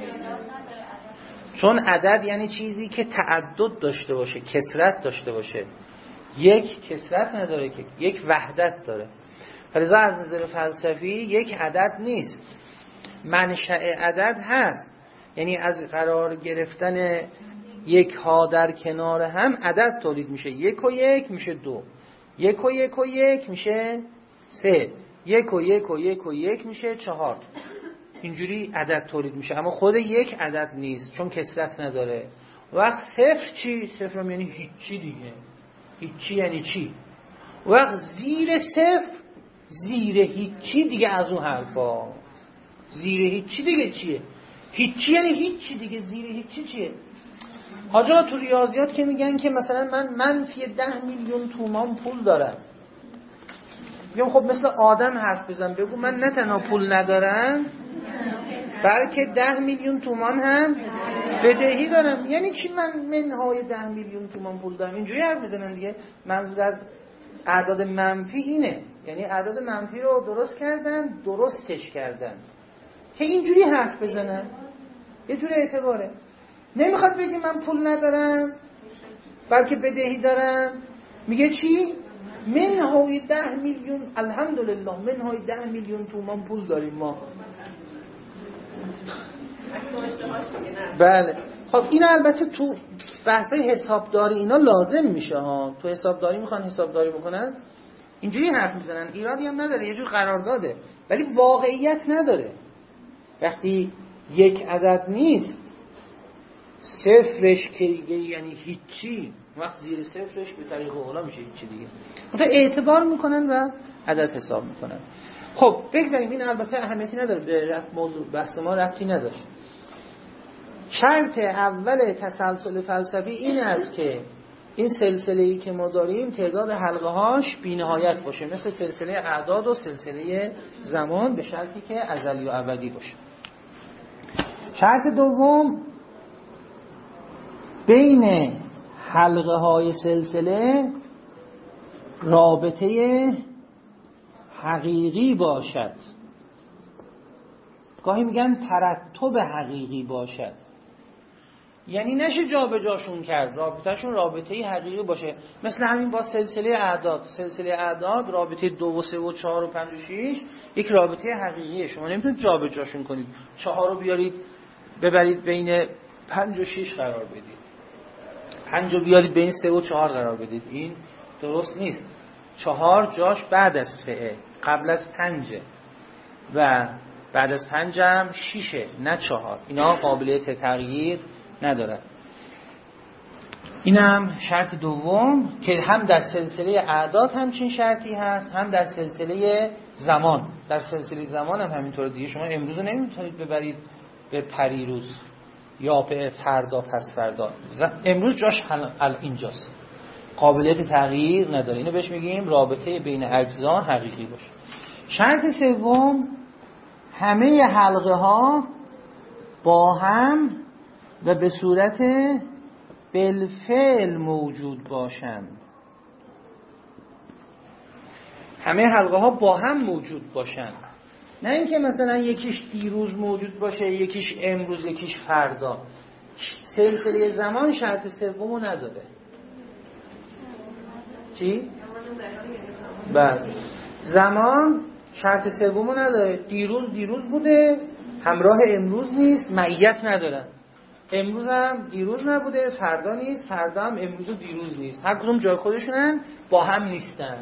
چون عدد یعنی چیزی که تعدد داشته باشه، کثرت داشته باشه. 1 کثرت نداره، که 1 وحدت داره. لذا از نظر فلسفی 1 عدد نیست، منشأ عدد هست. یعنی از قرار گرفتن 1 ها در کنار هم عدد تولید میشه. 1 و 1 میشه 2، 1 و 1 و 1 میشه 3، 1 و 1 و 1 و 1 میشه 4. اینجوری عدد تولید میشه. اما خود 1 عدد نیست چون کثرت نداره. وقت 0 چی؟ 0 هم یعنی هیچی دیگه. هیچی یعنی چی؟ وقت زیر 0 زیر هیچی دیگه از اون حرفا. زیر هیچی دیگه چیه؟ هیچی یعنی هیچی دیگه. زیر هیچی چیه؟ حاجا تو ریاضیات که میگن که مثلا من منفی 10 میلیون تومان پول دارم، میگم خب مثل آدم حرف بزن، بگو من نه تنها پول ندارم بلکه 10 میلیون تومان هم بدهی دارم. یعنی چی من منهای 10 میلیون تومان پول دارم؟ اینجوری حرف بزنن دیگه. منظور از اعداد منفی اینه، یعنی اعداد منفی رو درست کردن، درستش کردن که اینجوری حرف بزنن. یه جور اعتباره. نمیخواد بگی من پول ندارم بلکه بدهی دارم. میگه چی؟ منهای 10 میلیون، الحمدلله منهای 10 میلیون تومان پول داریم ما. بله. خب این البته تو بحثای حسابداری اینا لازم میشه ها. تو حسابداری میخوان حسابداری بکنن اینجوری حرف میزنن. ایرادی هم نداره، یه جور قرارداده، ولی واقعیت نداره. وقتی 1 عدد نیست، 0ش که یعنی هیچی، وقت زیر 0ش به طریق اولا میشه هیچی دیگه. مثلا اعتبار میکنن و عدد حساب میکنن. خب بگذاریم، این البته اهمیتی نداره، به موضوع بحث ما ربطی نداشت. شرط اول تسلسل فلسفی این است که این سلسله‌ای که ما داریم تعداد حلقه هاش بی‌نهایت باشه، مثل سلسله اعداد و سلسله زمان، به شرطی که ازلی و ابدی باشه. شرط دوم، بین حلقه های سلسله رابطه حقیقی باشد. گاهی میگن ترتب حقیقی باشد. یعنی نشه جابجاشون کرد، رابطهشون رابطه‌ای حقیقی باشه. مثل همین با سلسله اعداد رابطه 2 و 3 و 4 و 5 و 6 یک رابطه حقیقیه. شما نمیتونید جابجاشون کنید، 4 رو بیارید ببرید بین 5 و 6 قرار بدید، 5 رو بیارید بین 3 و 4 قرار بدید. این درست نیست. 4 جاش بعد از 3 قبل از 5 و بعد از 5 هم 6 نه 4. اینا قابلیت تغییر ندارن. اینم شرط دوم که هم در سلسله اعداد همچین شرطی هست، هم در سلسله زمان. در سلسله زمان هم همینطور دیگه. شما امروز رو نمیتونید ببرید به پریروز یا به فردا پس فردا. امروز جاش اینجاست، قابلیت تغییر نداره. اینو بهش میگیم رابطه بین اجزا حقیقی باشه. شرط سوم، همه حلقه ها با هم و به صورت بالفعل موجود باشند. همه حلقه ها با هم موجود باشند، نه اینکه مثلا یکیش دیروز موجود باشه، یکیش امروز، یکیش فردا. سلسله زمان شرط سومو نداره. چی؟ بله، زمان شرط سومو نداره. دیروز بوده همراه امروز نیست، معیت ندارن. امروز هم دیروز نبوده فردا نیست، فردا هم امروز و دیروز نیست. هر کدوم جای خودشونن، با هم نیستن.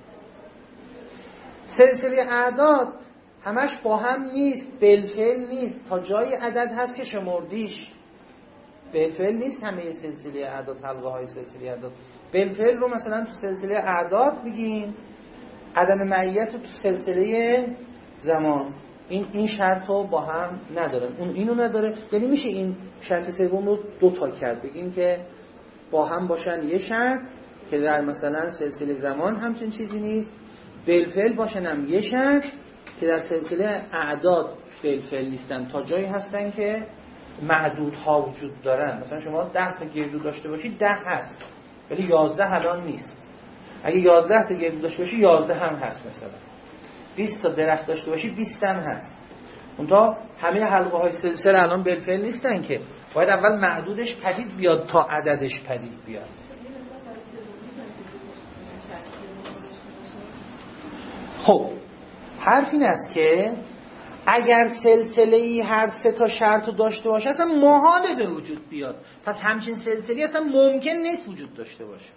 سلسله اعداد همش با هم نیست، بالفعل نیست. تا جای عدد هست که شمردیش. بالفعل نیست همه سلسله اعداد، حلقه های سلسله اعداد. بالفعل رو مثلا تو سلسله اعداد بگیم، عدم معیت رو تو سلسله زمان. این شرط رو با هم ندارن، اون اینو نداره. یعنی میشه این شرط سوم رو 2 تا کرد، بگیم که با هم باشن یه شرط که در مثلا سلسله زمان همچین چیزی نیست، بالفعل باشن هم یه شرط که در سلسله اعداد بالفعل نیستن. تا جایی هستن که معدودها وجود دارن. مثلا شما 10 تا گردو داشته باشید 10 هست، ولی 11 الان نیست. اگه 11 تا گردو داشته باشی 11 هم هست. مثلا 20 تا درخت داشته باشی 20 هم هست. اونتا همه حلقه های سلسله الان بالفعل نیستن که، باید اول معدودش پدید بیاد تا عددش پدید بیاد. خب حرف این است که اگر سلسله‌ای هر 3 تا شرط رو داشته باشه اصلا محاله به وجود بیاد. پس همچین سلسله‌ای اصلا ممکن نیست وجود داشته باشه.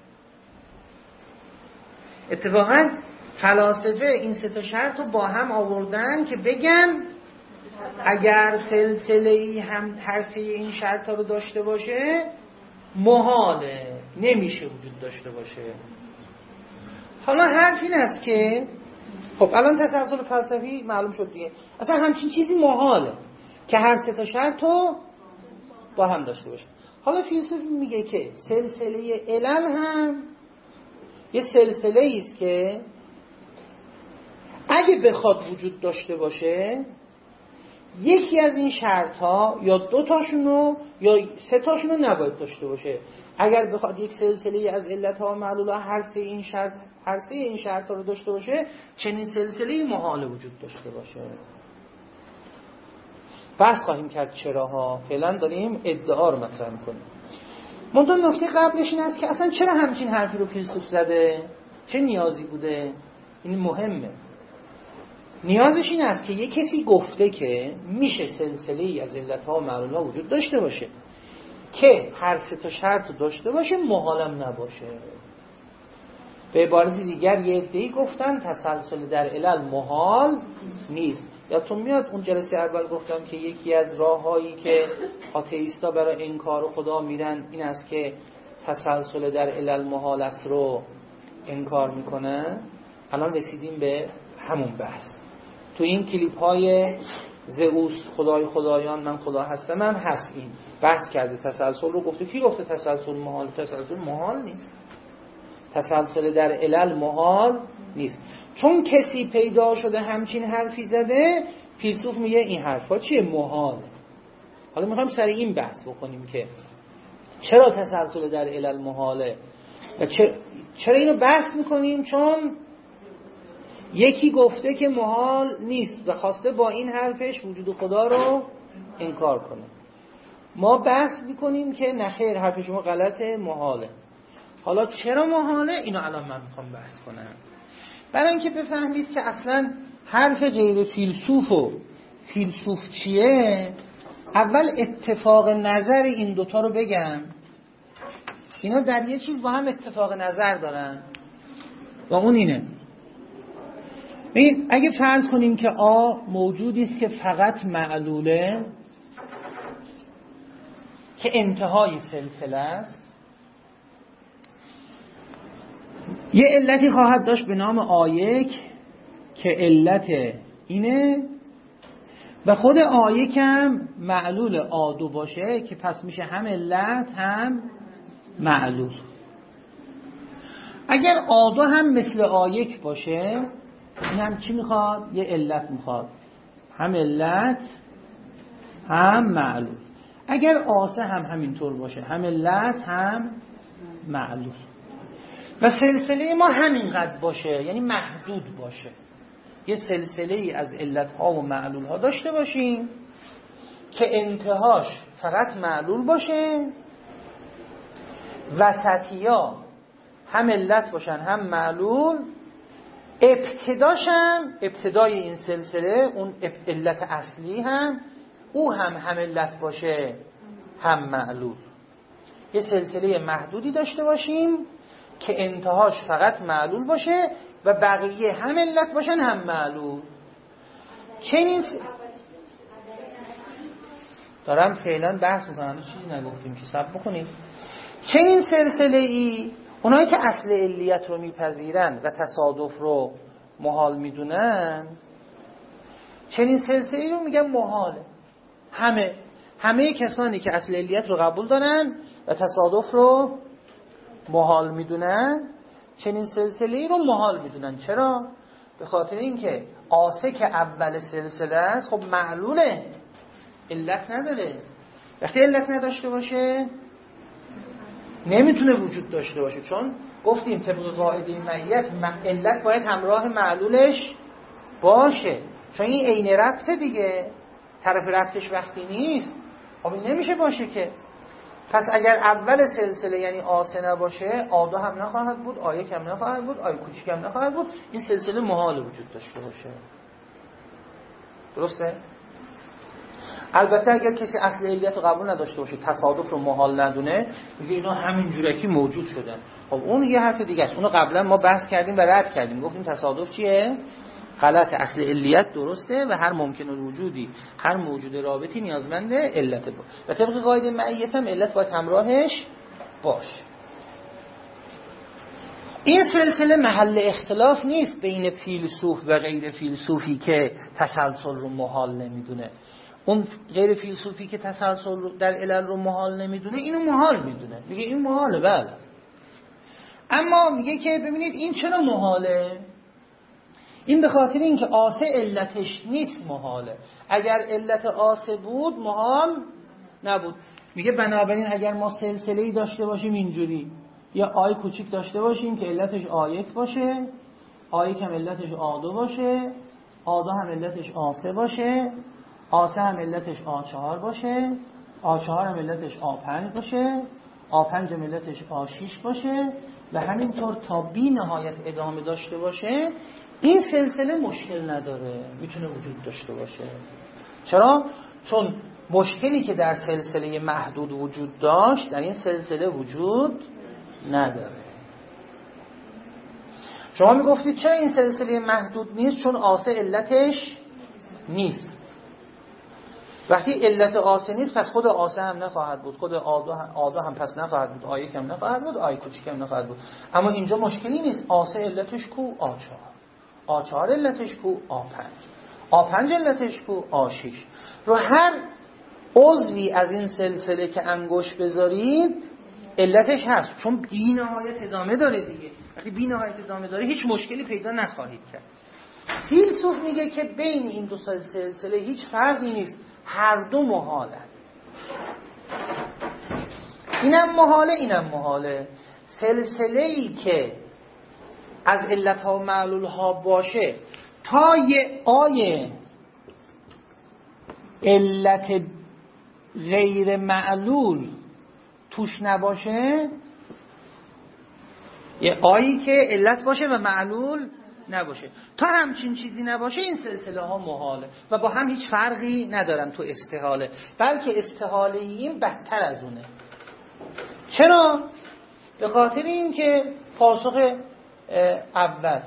اتفاقا فلاسفه این 3 تا شرط رو با هم آوردن که بگن اگر سلسله‌ای هم هر 3 این شرط رو داشته باشه محاله، نمیشه وجود داشته باشه. حالا حرف این است که خب الان تسلسل فلسفی معلوم شد دیگه. اصلا همچین چیزی محاله که هر 3 تا شرط رو با هم داشته باشه. حالا فیلسوف میگه که سلسله علل هم یه سلسله است که اگه بخواد وجود داشته باشه یکی از این شرط ها یا 2 تاشونو یا 3 تاشونو نباید داشته باشه. اگر بخواد یک سلسله از علت ها و معلول ها هر 3 این شرط ها رو داشته باشه، چنین سلسله محال وجود داشته باشه. بحث خواهیم کرد چراها. فعلا داریم ادعا رو مطرح می‌کنیم. منتها نکته قبلش این است که اصلا چرا همچین حرفی رو فیلسوف زده؟ چه نیازی بوده؟ این مهمه. نیازش این است که یک کسی گفته که میشه سلسله‌ای از علت‌ها و معلول‌ها وجود داشته باشه که هر 3 تا شرط داشته باشه، محالم نباشه. به عبارت دیگر یه عده‌ای گفتن تسلسل در علل محال نیست. یادتون میاد اون جلسه اول گفتم که یکی از راه‌هایی که آتئیستا برای انکار خدا میرن این است که تسلسل در علل محال است رو انکار میکنن. الان رسیدیم به همون بحث. تو این کلیپ های زئوس خدای خدایان من خدا هستم هم هست این بحث کرده. تسلسل رو گفته. کی گفته تسلسل محال؟ تسلسل محال نیست. تسلسل در علل محال نیست. چون کسی پیدا شده همچین حرفی زده، فیلسوف میگه این حرفا چیه؟ محاله. حالا میخوام سر این بحث بکنیم که چرا تسلسل در علل محاله و چرا اینو بحث میکنیم؟ چون یکی گفته که محال نیست و خواسته با این حرفش وجود خدا رو انکار کنه. ما بحث میکنیم که نخیر حرف شما غلطه، محاله. حالا چرا محاله؟ اینو الان من میخوام بحث کنم. برای اینکه بفهمید که اصلا حرف غیر فیلسوف و فیلسوف چیه، اول اتفاق نظر این دوتا رو بگم. اینا در یه چیز با هم اتفاق نظر دارن و اون اینه. اگه فرض کنیم که آ موجودی است که فقط معلوله، که انتهای سلسله است، یه علتی خواهد داشت به نام آ1 که علت اینه و خود آ1 هم معلول آ2 باشه که پس میشه هم علت هم معلول. اگر آ2 هم مثل آ1 باشه، این هم چی میخواد؟ یه علت میخواد، هم علت هم معلول. اگر آ3 هم همینطور باشه، هم علت هم معلول. و سلسله ما همینقدر باشه، یعنی محدود باشه. یه سلسله ای از علت ها و معلول ها داشته باشیم که انتهاش فقط معلول باشه، وسطی ها هم علت باشن هم معلول، ابتدای این سلسله اون علت اصلی هم او هم علت باشه هم معلول. یه سلسله محدودی داشته باشیم که انتهاش فقط معلول باشه و بقیه هم علت باشن هم معلول. چنین دارم فعلا بحث میکنم، چیزی نگفتیم که صبر بکنید. چنین سلسله ای اونایی که اصل علیت رو میپذیرن و تصادف رو محال میدونن، چنین سلسله ای رو میگن محاله. همه کسانی که اصل علیت رو قبول دارن و تصادف رو محال میدونن، چنین سلسله ای رو محال میدونن. چرا؟ به خاطر اینکه آسه که اول سلسله است خب معلوله، علت نداره. وقتی علت نداشته باشه نمیتونه وجود داشته باشه، چون گفتیم طبق قاعده معیت علت باید همراه معلولش باشه، چون این عین ربطه دیگه، طرف ربطش وقتی نیست خب این نمیشه باشه که. پس اگر اول سلسله یعنی آسه نباشه، آ2 هم نخواهد بود، آ1 هم نخواهد بود، آی کوچیک هم نخواهد بود، این سلسله محال وجود داشته باشه. درسته؟ البته اگر کسی اصل علیت رو قبول نداشته باشه، تصادف رو محال ندونه، میگه اینا همین جورکی موجود شدن. خب اون یه حرف دیگه است. اونو قبلا ما بحث کردیم و رد کردیم، گفتیم تصادف چیه؟ غلط. اصل علیت درسته و هر ممکن الوجودی، هر موجود رابطی نیازمند علت بود و طبق قاعده معیت هم علت باید همراهش باشه. این سلسله محل اختلاف نیست بین فیلسوف و غیر فیلسوفی که تسلسل رو محال نمیدونه. اون غیر فیلسوفی که تسلسل رو در علل رو محال نمیدونه، اینو محال میدونه، میگه این محاله. بله، اما میگه که ببینید این چرا محاله؟ این به خاطر اینکه آسه علتش نیست محاله. اگر علت آسه بود محال نبود. میگه بنابراین اگر ما سلسله‌ای داشته باشیم اینجوری، یا آی کوچیک داشته باشیم که علتش آ1 باشه، آ1 هم علتش آ2 باشه، آ2 هم علتش آ3 باشه، آ3 هم علتش آ4 باشه، آ4 هم علتش آ5 باشه، آ5 هم علتش آ6 باشه و همینطور تا بی نهایت ادامه داشته باشه، این سلسله مشکل نداره، میتونه وجود داشته باشه. چرا؟ چون مشکلی که در سلسله محدود وجود داشت در این سلسله وجود نداره. شما میگفتید چرا این سلسله محدود نیست؟ چون آسه علتش نیست. وقتی علت آسه نیست پس خود آسه هم نخواهد بود، خود آ2 هم پس نخواهد بود، آ1 هم نخواهد بود، آی کوچیک هم نخواهد بود. اما اینجا مشکلی نیست. آسه علتش کو؟ آ4 علتش کو؟ آ5 علتش کو؟ آ6. رو هر عضوی از این سلسله که انگشت بذارید علتش هست، چون بی نهایت ادامه داره دیگه. وقتی بی نهایت ادامه داره هیچ مشکلی پیدا نخواهید کرد. فیلسوف میگه که بین این دو سلسله هیچ فرقی نیست، هر دو محالن. اینم محاله اینم محاله. سلسله‌ای که از علتها و معلولها باشه تا یه آیه علت غیر معلول توش نباشه، یه آیی که علت باشه و معلول نباشه، تا همچین چیزی نباشه این سلسله ها محاله و با هم هیچ فرقی ندارن تو استحاله، بلکه استحاله این بدتر از اونه. چرا؟ به خاطر این که پاسخ اول،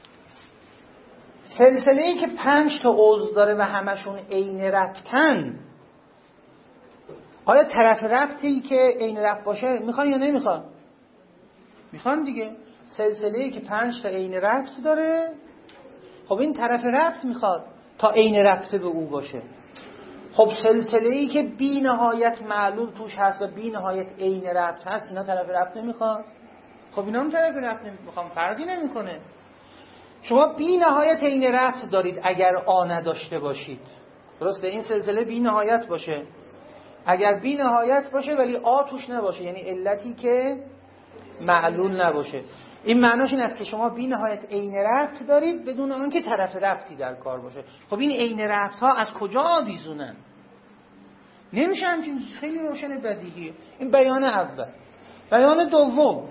سلسله‌ای که 5 تا عضو داره و همشون عین ربطن، آیا طرف ربطی که عین ربط باشه میخوان یا نمیخوان؟ میخوان دیگه. سلسله‌ای که 5 تا عین ربط داره، خب این طرف ربط میخواد تا عین ربط به او باشه. خب سلسله‌ای که بی نهایت معلول توش هست و بی نهایت عین ربط هست، اینا طرف ربط نمیخواد. خب اینا هم طرف ربط نمیخوام، فرقی نمیکنه. شما بی نهایت عین ربط دارید اگر آ نداشته باشید، درسته؟ این سلسله بی نهایت باشه، اگر بی نهایت باشه ولی آ توش نباشه، یعنی علتی که معلول نباشه. این معناش این است که شما بی نهایت عین ربط دارید بدون آنکه طرف ربطی در کار باشه. خب این عین ربط ها از کجا آویزونن؟ نمیشه همچین، خیلی روشن بدیهیه. این بیان اول. بیان دوم،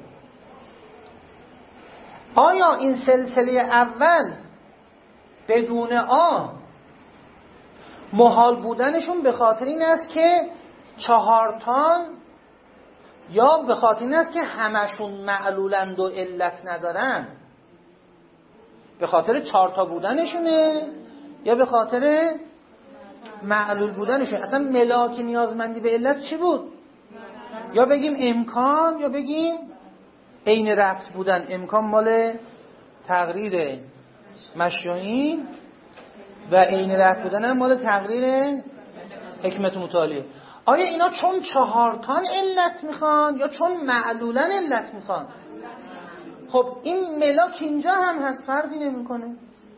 آیا این سلسله اول بدون آ محال بودنشون به خاطر این است که 4 تان، یا به خاطر این است که همشون معلولند و علت ندارن؟ به خاطر 4 تا بودنشونه یا به خاطر معلول بودنشون؟ اصلا ملاک نیازمندی به علت چی بود؟ یا بگیم امکان یا بگیم عین ربط بودن. امکان مال تقریر مشروعین و عین ربط بودن هم مال تقریر حکمت مطالعه. آیا اینا چون 4 تان علت میخوان یا چون معلولن علت میخوان؟ خب این ملاک اینجا هم هست، فرقی نمیکنه.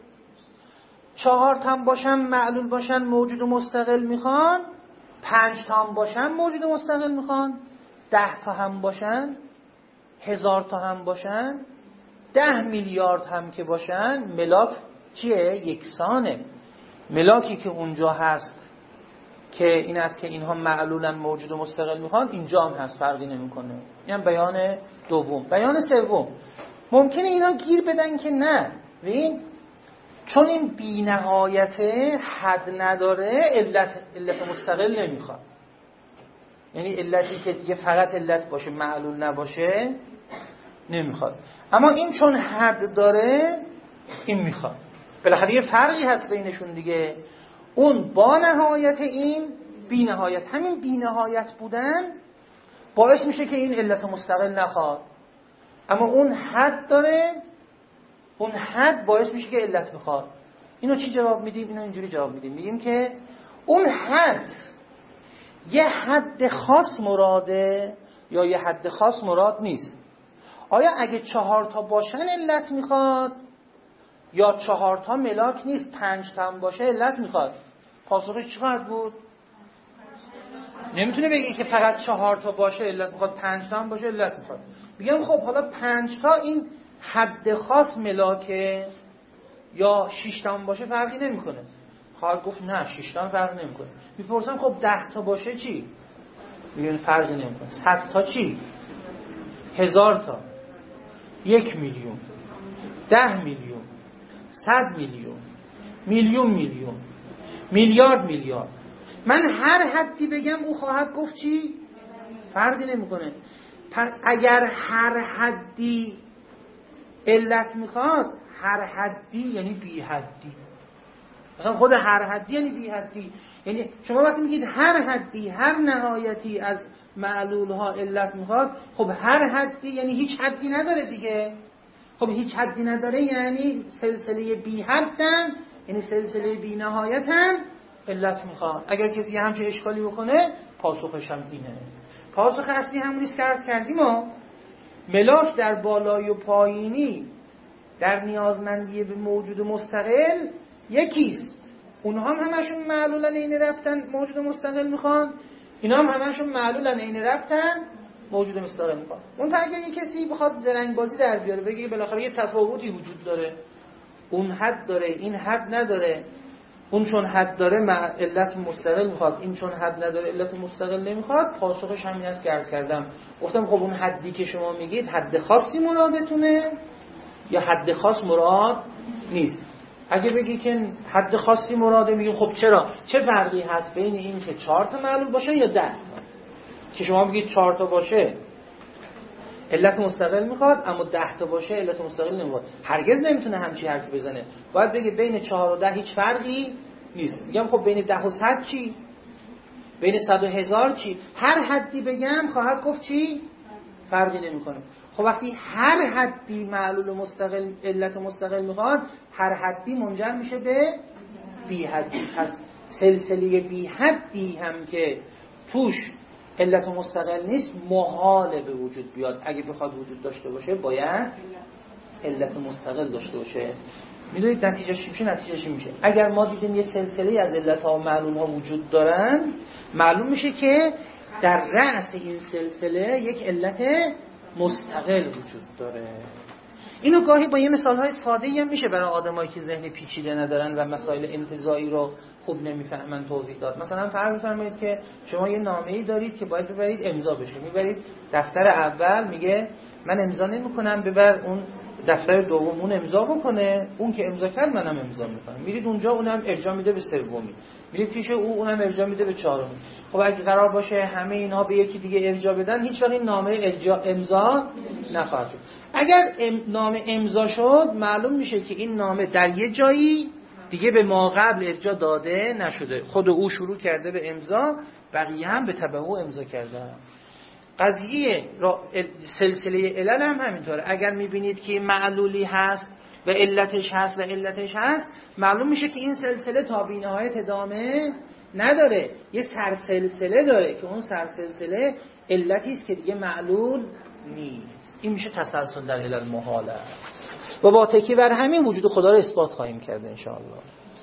4 تان باشن معلول باشن موجود مستقل میخوان، 5 تان باشن موجود مستقل میخوان، 10 تا هم باشن، 1000 تا هم باشن، 10 میلیارد هم که باشن، ملاک چیه؟ یکسانه. ملاکی که اونجا هست که این است که اینها معلولا موجود مستقل میخوان، اینجا هم هست، فرقی نمیکنه. این هم بیان دوم. بیان سوم، ممکنه اینا گیر بدن که نه، ببین چون این بی نهایت حد نداره علت مستقل نمیخواد، یعنی علتی که دیگه فقط علت باشه معلول نباشه نمیخواد. اما این چون حد داره این میخواد. بالاخره یه فرقی هست بینشون دیگه، اون با نهایت، این بی نهایت. همین بی نهایت بودن باعث میشه که این علت مستقل نخواد، اما اون حد داره، اون حد باعث میشه که علت میخواد. اینو چی جواب میدیم؟ اینو اینجوری جواب میدیم، میگیم که اون حد یه حد خاص مراده یا یه حد خاص مراد نیست. آیا اگه 4 تا باشن علت میخواد یا 4 تا ملاک نیست 5 تا هم باشه علت میخواد؟ پاسخش چی خواهد بود؟ نمیتونه بگی که فقط 4 تا باشه علت میخواد 5 تا هم باشه علت میخواد. میگم خب حالا 5 تا این حد خاص ملاکه یا 6 تا هم باشه فرقی نمیکنه. خواهد گفت نه 6 تا هم فرقی نمیکنه. میپرسم خب 10 تا باشه چی؟ میگن فرقی نمیکنه. 100 تا چی؟ 1000 تا، 1 میلیون، 10 میلیون، 100 میلیون، میلیون میلیون، میلیارد میلیارد. من هر حدی بگم او خواهد گفت چی؟ فرقی نمیکنه. اگر هر حدی علت میخواد، هر حدی یعنی بی حدی. مثلا خود هر حدی یعنی بی حدی. یعنی شما وقتی میگید هر حدی، هر نهایتی از معلول ها علت میخواد، خب هر حدی یعنی هیچ حدی نداره دیگه. خب هیچ حدی نداره یعنی سلسله بی حدن، یعنی سلسله بی نهایتن علت میخواد. اگر کسی همچه اشکالی بکنه پاسخش هم اینه. پاسخ اصلی همونیست که عرض کردیم. ملاک در بالای و پایینی در نیازمندی به موجود مستقل یکیست. اونها هم همشون معلولن عین رفتن موجود مستقل میخوان، اینا هم همشون معلولن عین رفتن موجود مستقل میخوان. اون اگر یک کسی بخواد زرنگ بازی در بیاره بگه بالاخره یه تفاوتی وجود داره، اون حد داره این حد نداره، اون چون حد داره علت مستقل میخواد، این چون حد نداره علت مستقل نمیخواد. پاسخش همین است که عرض کردم. گفتم خب اون حدی که شما میگید حد خاصی مرادتونه یا حد خاص مراد نیست؟ اگه بگی که حد خاصی مراده، میگیم خب چرا؟ چه فرقی هست بین این که 4 تا معلول باشه یا 10 تا؟ که شما بگید 4 تا باشه علت مستقل میخواد، اما 10 تا باشه علت مستقل نمیخواد. هرگز نمیتونه همچی حرفی بزنه. باید بگه بین 4 و 10 هیچ فرقی نیست. میگم خب بین 10 و 100 چی؟ بین 100 و 1000 چی؟ هر حدی بگم خواهد گفت چی؟ فرقی نمیکنه. خب وقتی هر حدی معلول مستقل علت مستقل میخواد، هر حدی منجر میشه به بی حدی. پس سلسله بی حدی هم که توش علت مستقل نیست محاله به وجود بیاد. اگه بخواد وجود داشته باشه باید علت مستقل داشته باشه. میدونید نتیجهش چی میشه؟ نتیجهش میشه اگر ما دیدیم یه سلسله از علت ها و معلوم ها وجود دارن، معلوم میشه که در رأس این سلسله یک علت مستقل وجود داره. اینو گاهی با یه مثالهای ساده‌ای هم میشه برای آدمایی که ذهن پیچیده ندارن و مسائل انتزاعی رو خوب نمیفهمن توضیح داد. مثلا فرض بفرمایید که شما یه نامه‌ای دارید که باید ببرید امضا بشه. میبرید دفتر اول، میگه من امضا نمی‌کنم، ببر اون دفتر دوم اون امضا بکنه. اون که امضا کرد منم امضا می‌کنم. میرید اونجا، اونم ارجاع میده به سومی. میرید پیش اونم ارجاع میده به چهارمی. خب اگه قرار باشه همه اینا به یکی دیگه ارجاع بدن، هیچ وقت این نامه امضا نخواهد شد. اگر نامه امضا شد، معلوم میشه که این نامه در یه جایی دیگه به ما قبل ارجاع داده نشده. خود او شروع کرده به امضا، بقیه هم به تبع او امضا کردن. قضیه سلسله علل هم همینطوره. اگر میبینید که معلولی هست و علتش هست، معلوم میشه که این سلسله تا بی‌نهایت ادامه نداره. یه سرسلسله داره که اون سرسلسله علتی است که دیگه معلول نیست. این میشه تسلسل در علل محاله و با تکیه بر همین وجود خدا رو اثبات خواهیم کرد ان شاء الله.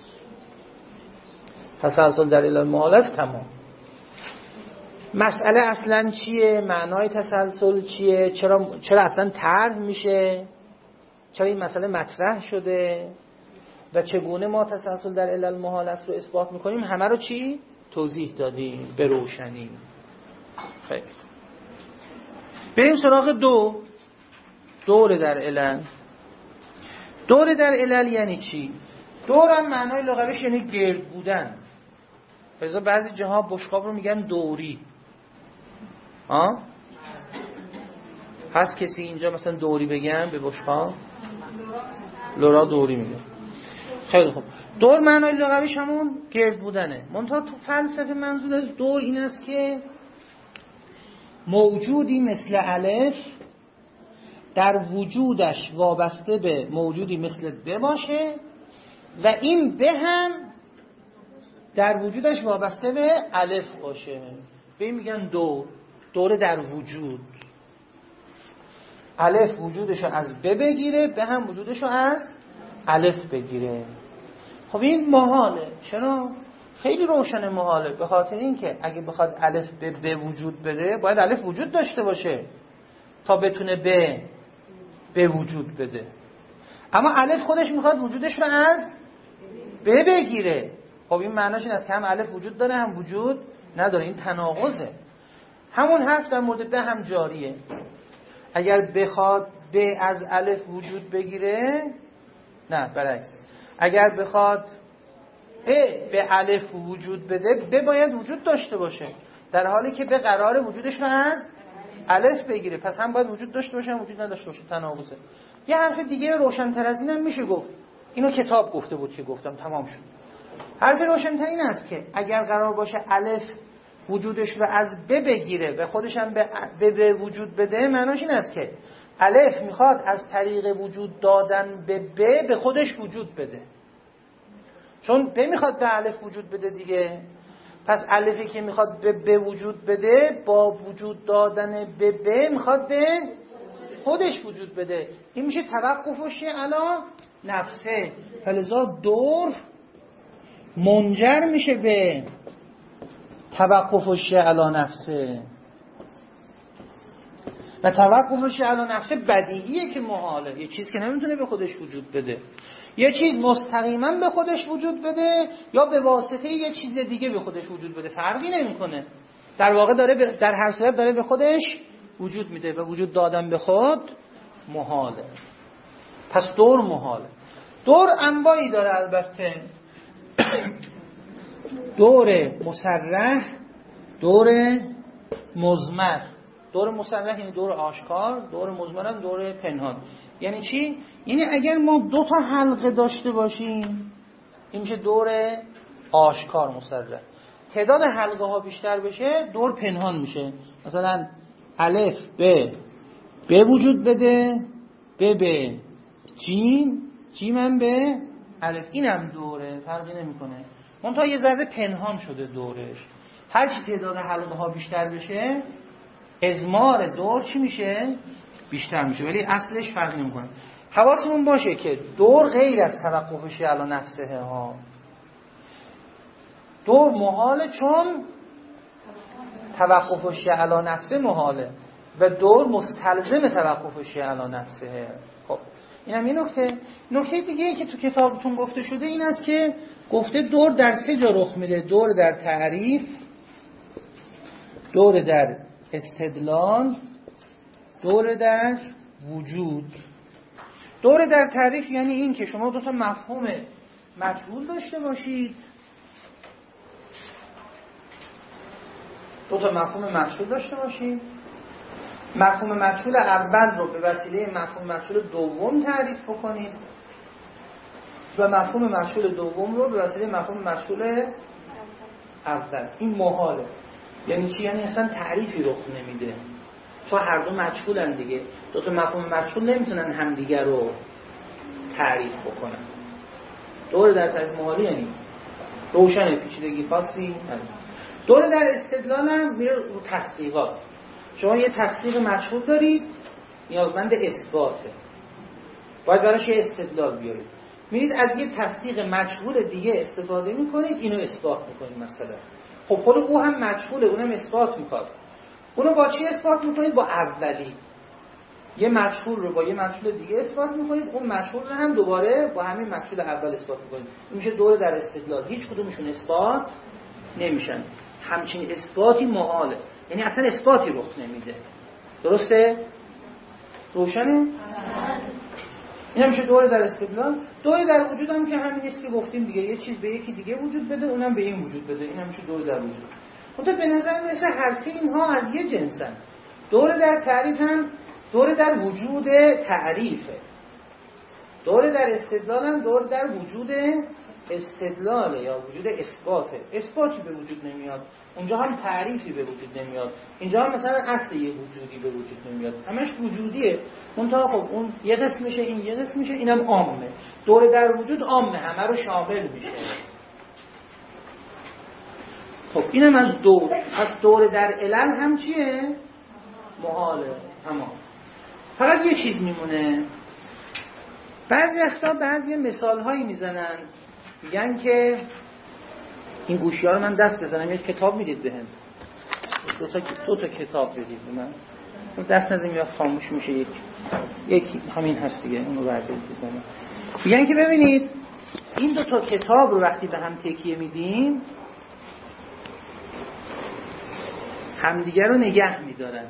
تسلسل در علل محاله است. تمام. مسئله اصلا چیه؟ معنای تسلسل چیه؟ چرا اصلا طرح میشه؟ چرا این مسئله مطرح شده؟ و چگونه ما تسلسل در علل محال است رو اثبات میکنیم؟ همه رو چی؟ توضیح دادیم به روشنی. خیلی بریم سراغ دور در علل. دور در علل یعنی چی؟ دور هم معنای لغویش یعنی گرد بودن. مثلا بعضی جاها بشقاب رو میگن دوری. هست کسی اینجا مثلا دوری بگم به بشقاب؟ لورا دوری میگه. خیلی خوب. دور معنای لغویش همون گرد بودنه. منتها تو فلسفه منظور از دور این است که موجودی مثل الف در وجودش وابسته به موجودی مثل ب باشه و این ب هم در وجودش وابسته به الف باشه. به این میگن دور در وجود. الف وجودشو از ب بگیره، ب هم وجودشو از الف بگیره. خب این محاله. چرا؟ خیلی روشن محاله. به خاطر اینکه اگه بخواد الف به وجود بده، باید الف وجود داشته باشه تا بتونه به وجود بده. اما الف خودش میخواد وجودش رو از ب بگیره. خب این معناش این است که هم الف وجود داره هم وجود نداره. این تناقضه. همون حرف در مورد به هم جاریه. اگر بخواد ب از الف وجود بگیره، نه برعکس، اگر بخواد به الف وجود بده، ب باید وجود داشته باشه، در حالی که به قرار وجودش رو از الف بگیره. پس هم باید وجود داشته باشه هم وجود نداشته باشه. تناقضه. یه حرف دیگه روشن‌تر از اینم میشه گفت. اینو کتاب گفته بود که گفتم تمام شد. حرف روشن‌تر این است که اگر قرار باشه الف وجودش رو از ب بگیره و خودش هم به وجود بده، معناش این است که الف میخواد از طریق وجود دادن به خودش وجود بده. چون ب میخواد به الف وجود بده دیگه. پس الفی که میخواد به وجود بده، با وجود دادن به میخواد به خودش وجود بده. این میشه توقفش علی نفسه. فلذا دور منجر میشه به توقفش علی نفسه. و توقفش علی نفسه بدیهیه که محاله. یه چیز که نمیتونه به خودش وجود بده، یه چیز مستقیما به خودش وجود بده یا به واسطه یه چیز دیگه به خودش وجود بده فرقی نمیکنه. در واقع داره در هر صورت داره به خودش وجود میده و وجود دادن به خود محاله. پس دور محاله. دور انواعی داره البته. دور مصرح، دور مضمر. دور مصرح یعنی دور آشکار، دور مضمر هم دور پنهان. یعنی چی؟ یعنی اگر ما 2 تا حلقه داشته باشیم این میشه دور آشکار مصرح. تعداد حلقه ها بیشتر بشه دور پنهان میشه. مثلا الف به وجود بده، به جیم هم به الف، اینم دوره، فرقی نمیکنه. منتها یه ذره پنهان شده دورش. هر چی تعداد حلقه ها بیشتر بشه ازمار دور چی میشه؟ بیشتر میشه، ولی اصلش فرق نمیکنه. حواسمون باشه که دور غیر از توقفش علی نفسه ها. دور محاله چون توقفش علی نفسه محاله و دور مستلزم توقفش علی نفسه. خب اینم یه نکته دیگه که تو کتابتون گفته شده این است که گفته دور در 3 جا رخ میده: دور در تعریف، دور در استدلال، دور در وجود. دور در تعریف یعنی این که شما 2 تا مفهوم مجهول داشته باشید، 2 تا مفهوم مجهول داشته باشید. مفهوم مجهول اول رو به وسیله مفهوم مجهول دوم تعریف بکنید و مفهوم مجهول دوم رو به وسیله مفهوم مجهول اول. این محاله. یعنی چی؟ یعنی اصلا تعریفی رخ نمیده، چون هر دو مجهولن دیگه. 2 تا مفهوم مجهول نمیتونن همدیگر رو تعریف بکنن. دور در تعریف محاله یعنی روشن، پیچیدگی خاصی نداره. دور در استدلال هم میره رو تصدیقات. شما یه تصدیق مجهول دارید نیازمند اثباته، باید براش یه استدلال بیارید. میرید از یه تصدیق مجهول دیگه استفاده میکنید، اینو اثبات میکنید مثلا. خب خود او هم مجهوله، اونم اثبات میخواد. اونو با چی اثبات میکنید؟ با اولی. یه مجهول رو با یه مجهول دیگه اثبات میکنید، اون مجهول رو هم دوباره با همین مجهول اول اثبات میکنید. این میشه دور در استدلال. هیچ کدومشون اثبات نمیشن. همچین اثباتی محاله، یعنی اصلا اثباتی رخ نمیده. درسته؟ روشنه؟ این هم میشه دور در استدلال. دور در وجود هم که همین است که گفتیم دیگه، یه چیز به یکی دیگه وجود بده، اونم به این وجود بده. این هم میشه دور در وجود. خب به نظر میرسه هر سه اینها از یه جنسن. دور در تعریف هم دور در وجود تعریفه، دور در استدلال هم دور در وجود استدلاله یا وجود اثباته. اثباتی به وجود نمیاد، اونجا هم تعریفی به وجود نمیاد. اینجا هم مثلا اصل یه وجودی به وجود نمیاد، همش وجودیه. منتها خب اون یه قسم میشه، این یه قسم میشه، اینم عامه. دور در وجود عامه، همه رو شامل میشه. خب اینم از دور. پس دور در علل هم چیه؟ محاله. تمام. فقط یه چیز میمونه. بعضی وقتا بعضی مثال هایی میزنن، میگن که این گوشی ها رو من دست بزنم، یک کتاب میدید بهم، 2 تا کتاب بدید به من، دست نزنیم یا خاموش میشه. یک همین هست دیگه، اون رو بردارید بزنم. میگن که ببینید این 2 تا کتاب رو وقتی به هم تکیه میدیم همدیگه رو نگه میدارن.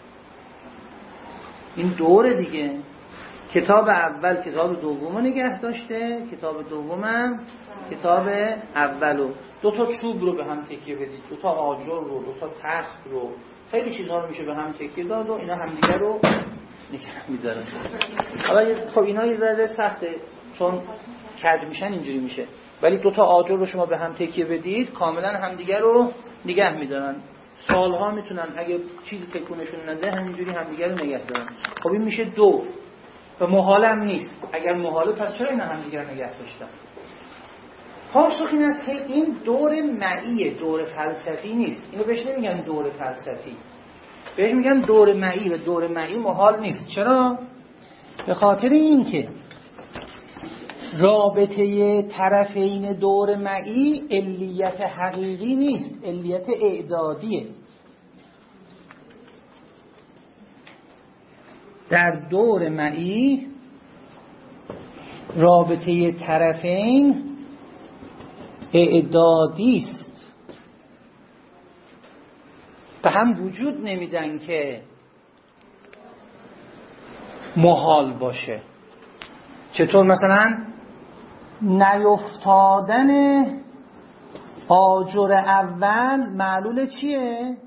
این دوره دیگه. کتاب اول کتاب دوم رو نگه داشته، کتاب دومم کتاب اولو. 2 تا چوب رو به هم تکیه بدید، 2 تا آجر رو، 2 تا تخت رو، خیلی چیزها رو میشه به هم تکیه داد و اینا همدیگه رو نگه میدارن. خب اینا یه ذره سخته چون کج میشن، اینجوری میشه. ولی 2 تا آجر رو شما به هم تکیه بدید کاملا همدیگه رو نگه میدارن. سالها میتونن اگه چیزی تکونشون نده همینجوری همدیگه رو نگه دارن. خب این میشه دو و محاله هم نیست. اگر محاله پس چرا اینا همدیگه رو نگه داشتن؟ پاسخ این است که این دور معیه، دور فلسفی نیست. اینو بهش نمیگن دور فلسفی، بهش میگن دور معی و دور معی محال نیست. چرا؟ به خاطر این که رابطه طرفین دور معی علیت حقیقی نیست، علیت اعدادیه. در دور معی رابطه طرفین اعدادی است، به هم وجود نمیدن که محال باشه. چطور؟ مثلا نیفتادن آجر اول معلول چیه؟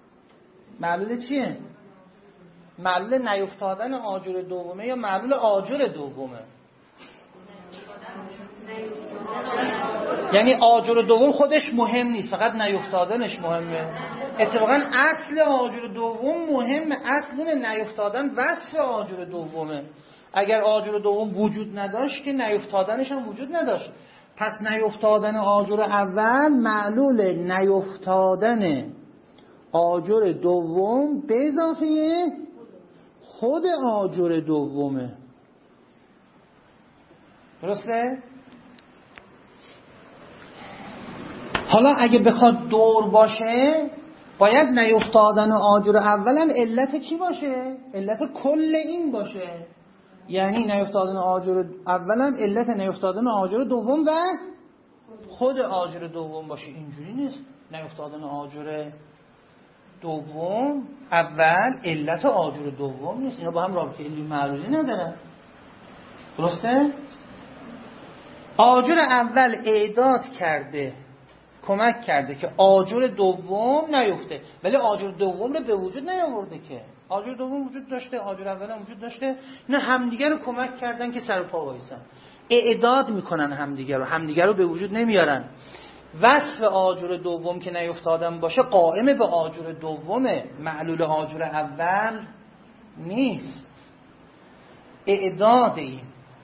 معلول نیفتادن آجر دومه یا معلول آجر دومه؟ یعنی آجر دوم خودش مهم نیست، فقط نیفتادنش مهمه. اتفاقا اصل آجر دوم مهمه، اصل نیفتادن وصف آجر دومه. اگر آجر دوم وجود نداشت که نیفتادنش هم وجود نداشت. پس نیفتادن آجر اول معلول نیفتادن آجر دوم به اضافه خود آجر دومه. درسته؟ حالا اگه بخواد دور باشه باید نیفتادن آجر اولم علت چی باشه؟ علت کل این باشه. یعنی نیفتادن آجر اولم علت نیفتادن آجر دوم و خود آجر دوم باشه. اینجوری نیست. نیفتادن آجر دوم اول علت آجر دوم نیست. اینا با هم رابطه علمی معلولی ندارن. درسته؟ آجر اول اعداد کرده، کمک کرده که آجر دوم نیفته، ولی آجر دوم رو به وجود نیاورده که. آجر دوم وجود داشته، آجر اول هم وجود داشته. اینا همدیگه رو کمک کردن که سر پا وایسن. اعداد میکنن همدیگه رو به وجود نمیارن. وصف آجر دوم که نیفتادن باشه قائم به آجر دومه، معلول آجر اول نیست. اعداد این.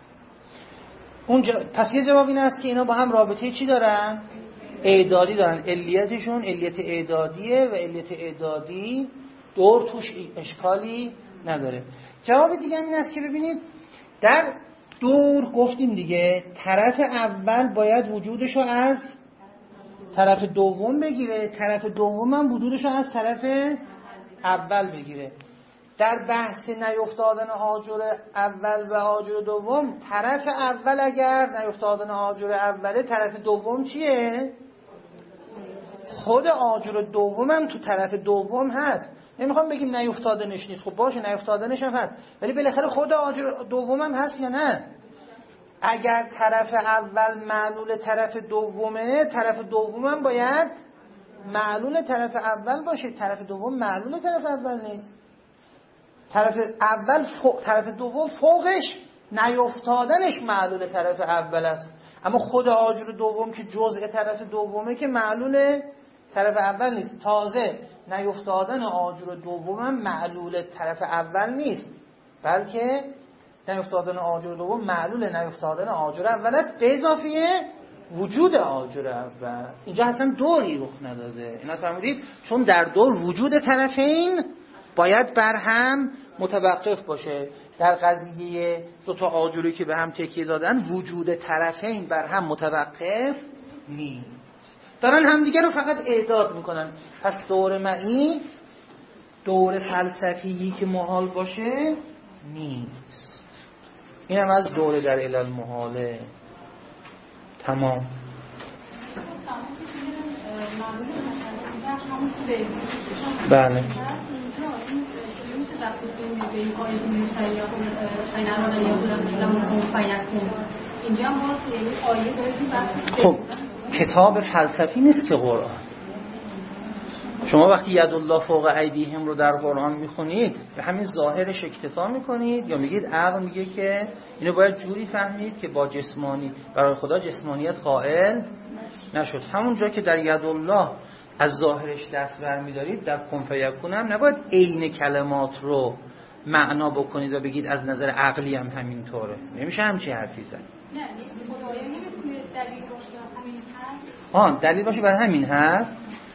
پس یه جواب این است که اینا با هم رابطه چی دارن؟ اعدادی دارن. علیتشون علیت اعدادیه و علیت اعدادی دور توش اشکالی نداره. جواب دیگه این است که ببینید در دور گفتیم دیگه طرف اول باید وجودشو از طرف دوم بگیره، طرف دوم هم وجودشو از طرف اول بگیره. در بحث نیفتادن آجر اول و آجر دوم طرف اول اگر نیفتادن آجر اوله، طرف دوم چیه؟ خود آجر دوم هم تو طرف دوم هست. نمیخوام بگیم نیفتادنش نیست، خب باشه نیفتادنش هم هست، ولی بالاخره خود آجر دوم هم هست یا نه؟ اگر طرف اول معلول طرف دومه، طرف دوم هم باید معلول طرف اول باشه. طرف دوم معلول طرف اول نیست. طرف دوم فوقش نیفتادنش معلول طرف اول است، اما خود آجر دوم که جزء طرف دومه که معلول طرف اول نیست. تازه نیفتادن آجر دوم هم معلول طرف اول نیست، بلکه نیفتادن آجر دوم معلول نیفتادن آجر اول است به اضافه وجود آجر اول. اینجا اصلا دوری رخ نداده. اینا فهمیدید؟ چون در دور وجود طرفین باید بر هم متوقف باشه. در قضیه دو تا آجری که به هم تکیه دادن وجود طرفین بر هم متوقف نیست، دارن همدیگه رو فقط اعداد میکنن. پس دور معی دور فلسفی که محال باشه نیست. این هم از دوره در علل محاله. تمام. بله. خب کتاب فلسفی نیست که قرآن. شما وقتی یدالله فوق ایدیهم رو در قرآن میخونید به همین ظاهرش اکتفا میکنید یا میگید عقل میگه که اینو باید جوری فهمید که با جسمانی برای خدا جسمانیت قائل نشد؟ همون جا که در یدالله از ظاهرش دست برمیدارید در کن فیکون هم نباید عین کلمات رو معنا بکنید و بگید از نظر عقلی هم همینطوره. نمیشه همچین حرفی زد. نه خدایا نمیتونه دلیل باشه همین حرف. دلیل باشه برای همین حرف.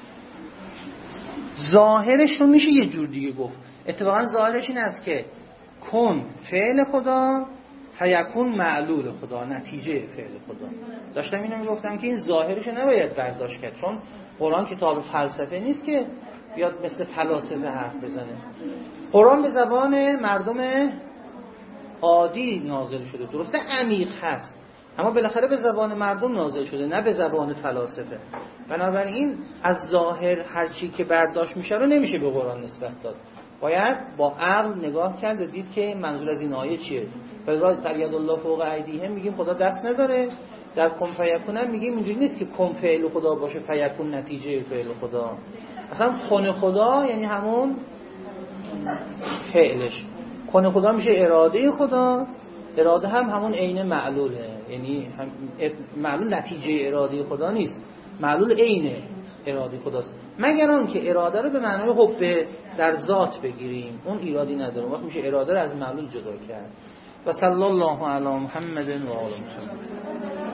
ظاهرش رو میشه یه جور دیگه گفت. اتفاقا ظاهرش این است که کن فعل خدا، فیکون معلول خدا، نتیجه فعل خدا. داشتم اینو میگفتم که این ظاهرش رو نباید برداشت کرد، چون قرآن کتاب فلسفه نیست که بیاد مثل فلاسفه حرف بزنه. قرآن به زبان مردم عادی نازل شده، درسته عمیق هست، اما بالاخره به زبان مردم نازل شده، نه به زبان فلاسفه. بنابراین از ظاهر هر چی که برداشت میشه رو نمیشه به قرآن نسبت داد، باید با عقل نگاه کرد و دید که منظور از این آیه چیه. فضا ترید الله فوق ایدیهم میگیم خدا دست نداره، در کن فیکون هم میگیم اینجوری نیست که کن فعل خدا باشه فیکون نتیجه فعل خدا. اصلا کن خدا یعنی همون فعلش، کن خدا میشه اراده خدا، اراده هم همون عین معلوله، یعنی معلول نتیجه اراده خدا نیست، معلول عین اراده خداست، مگر آن که اراده رو به معنای حب در ذات بگیریم، اون ایرادی نداره، وقت میشه اراده رو از معلول جدا کرد. و صلی الله علی محمد و آل محمد.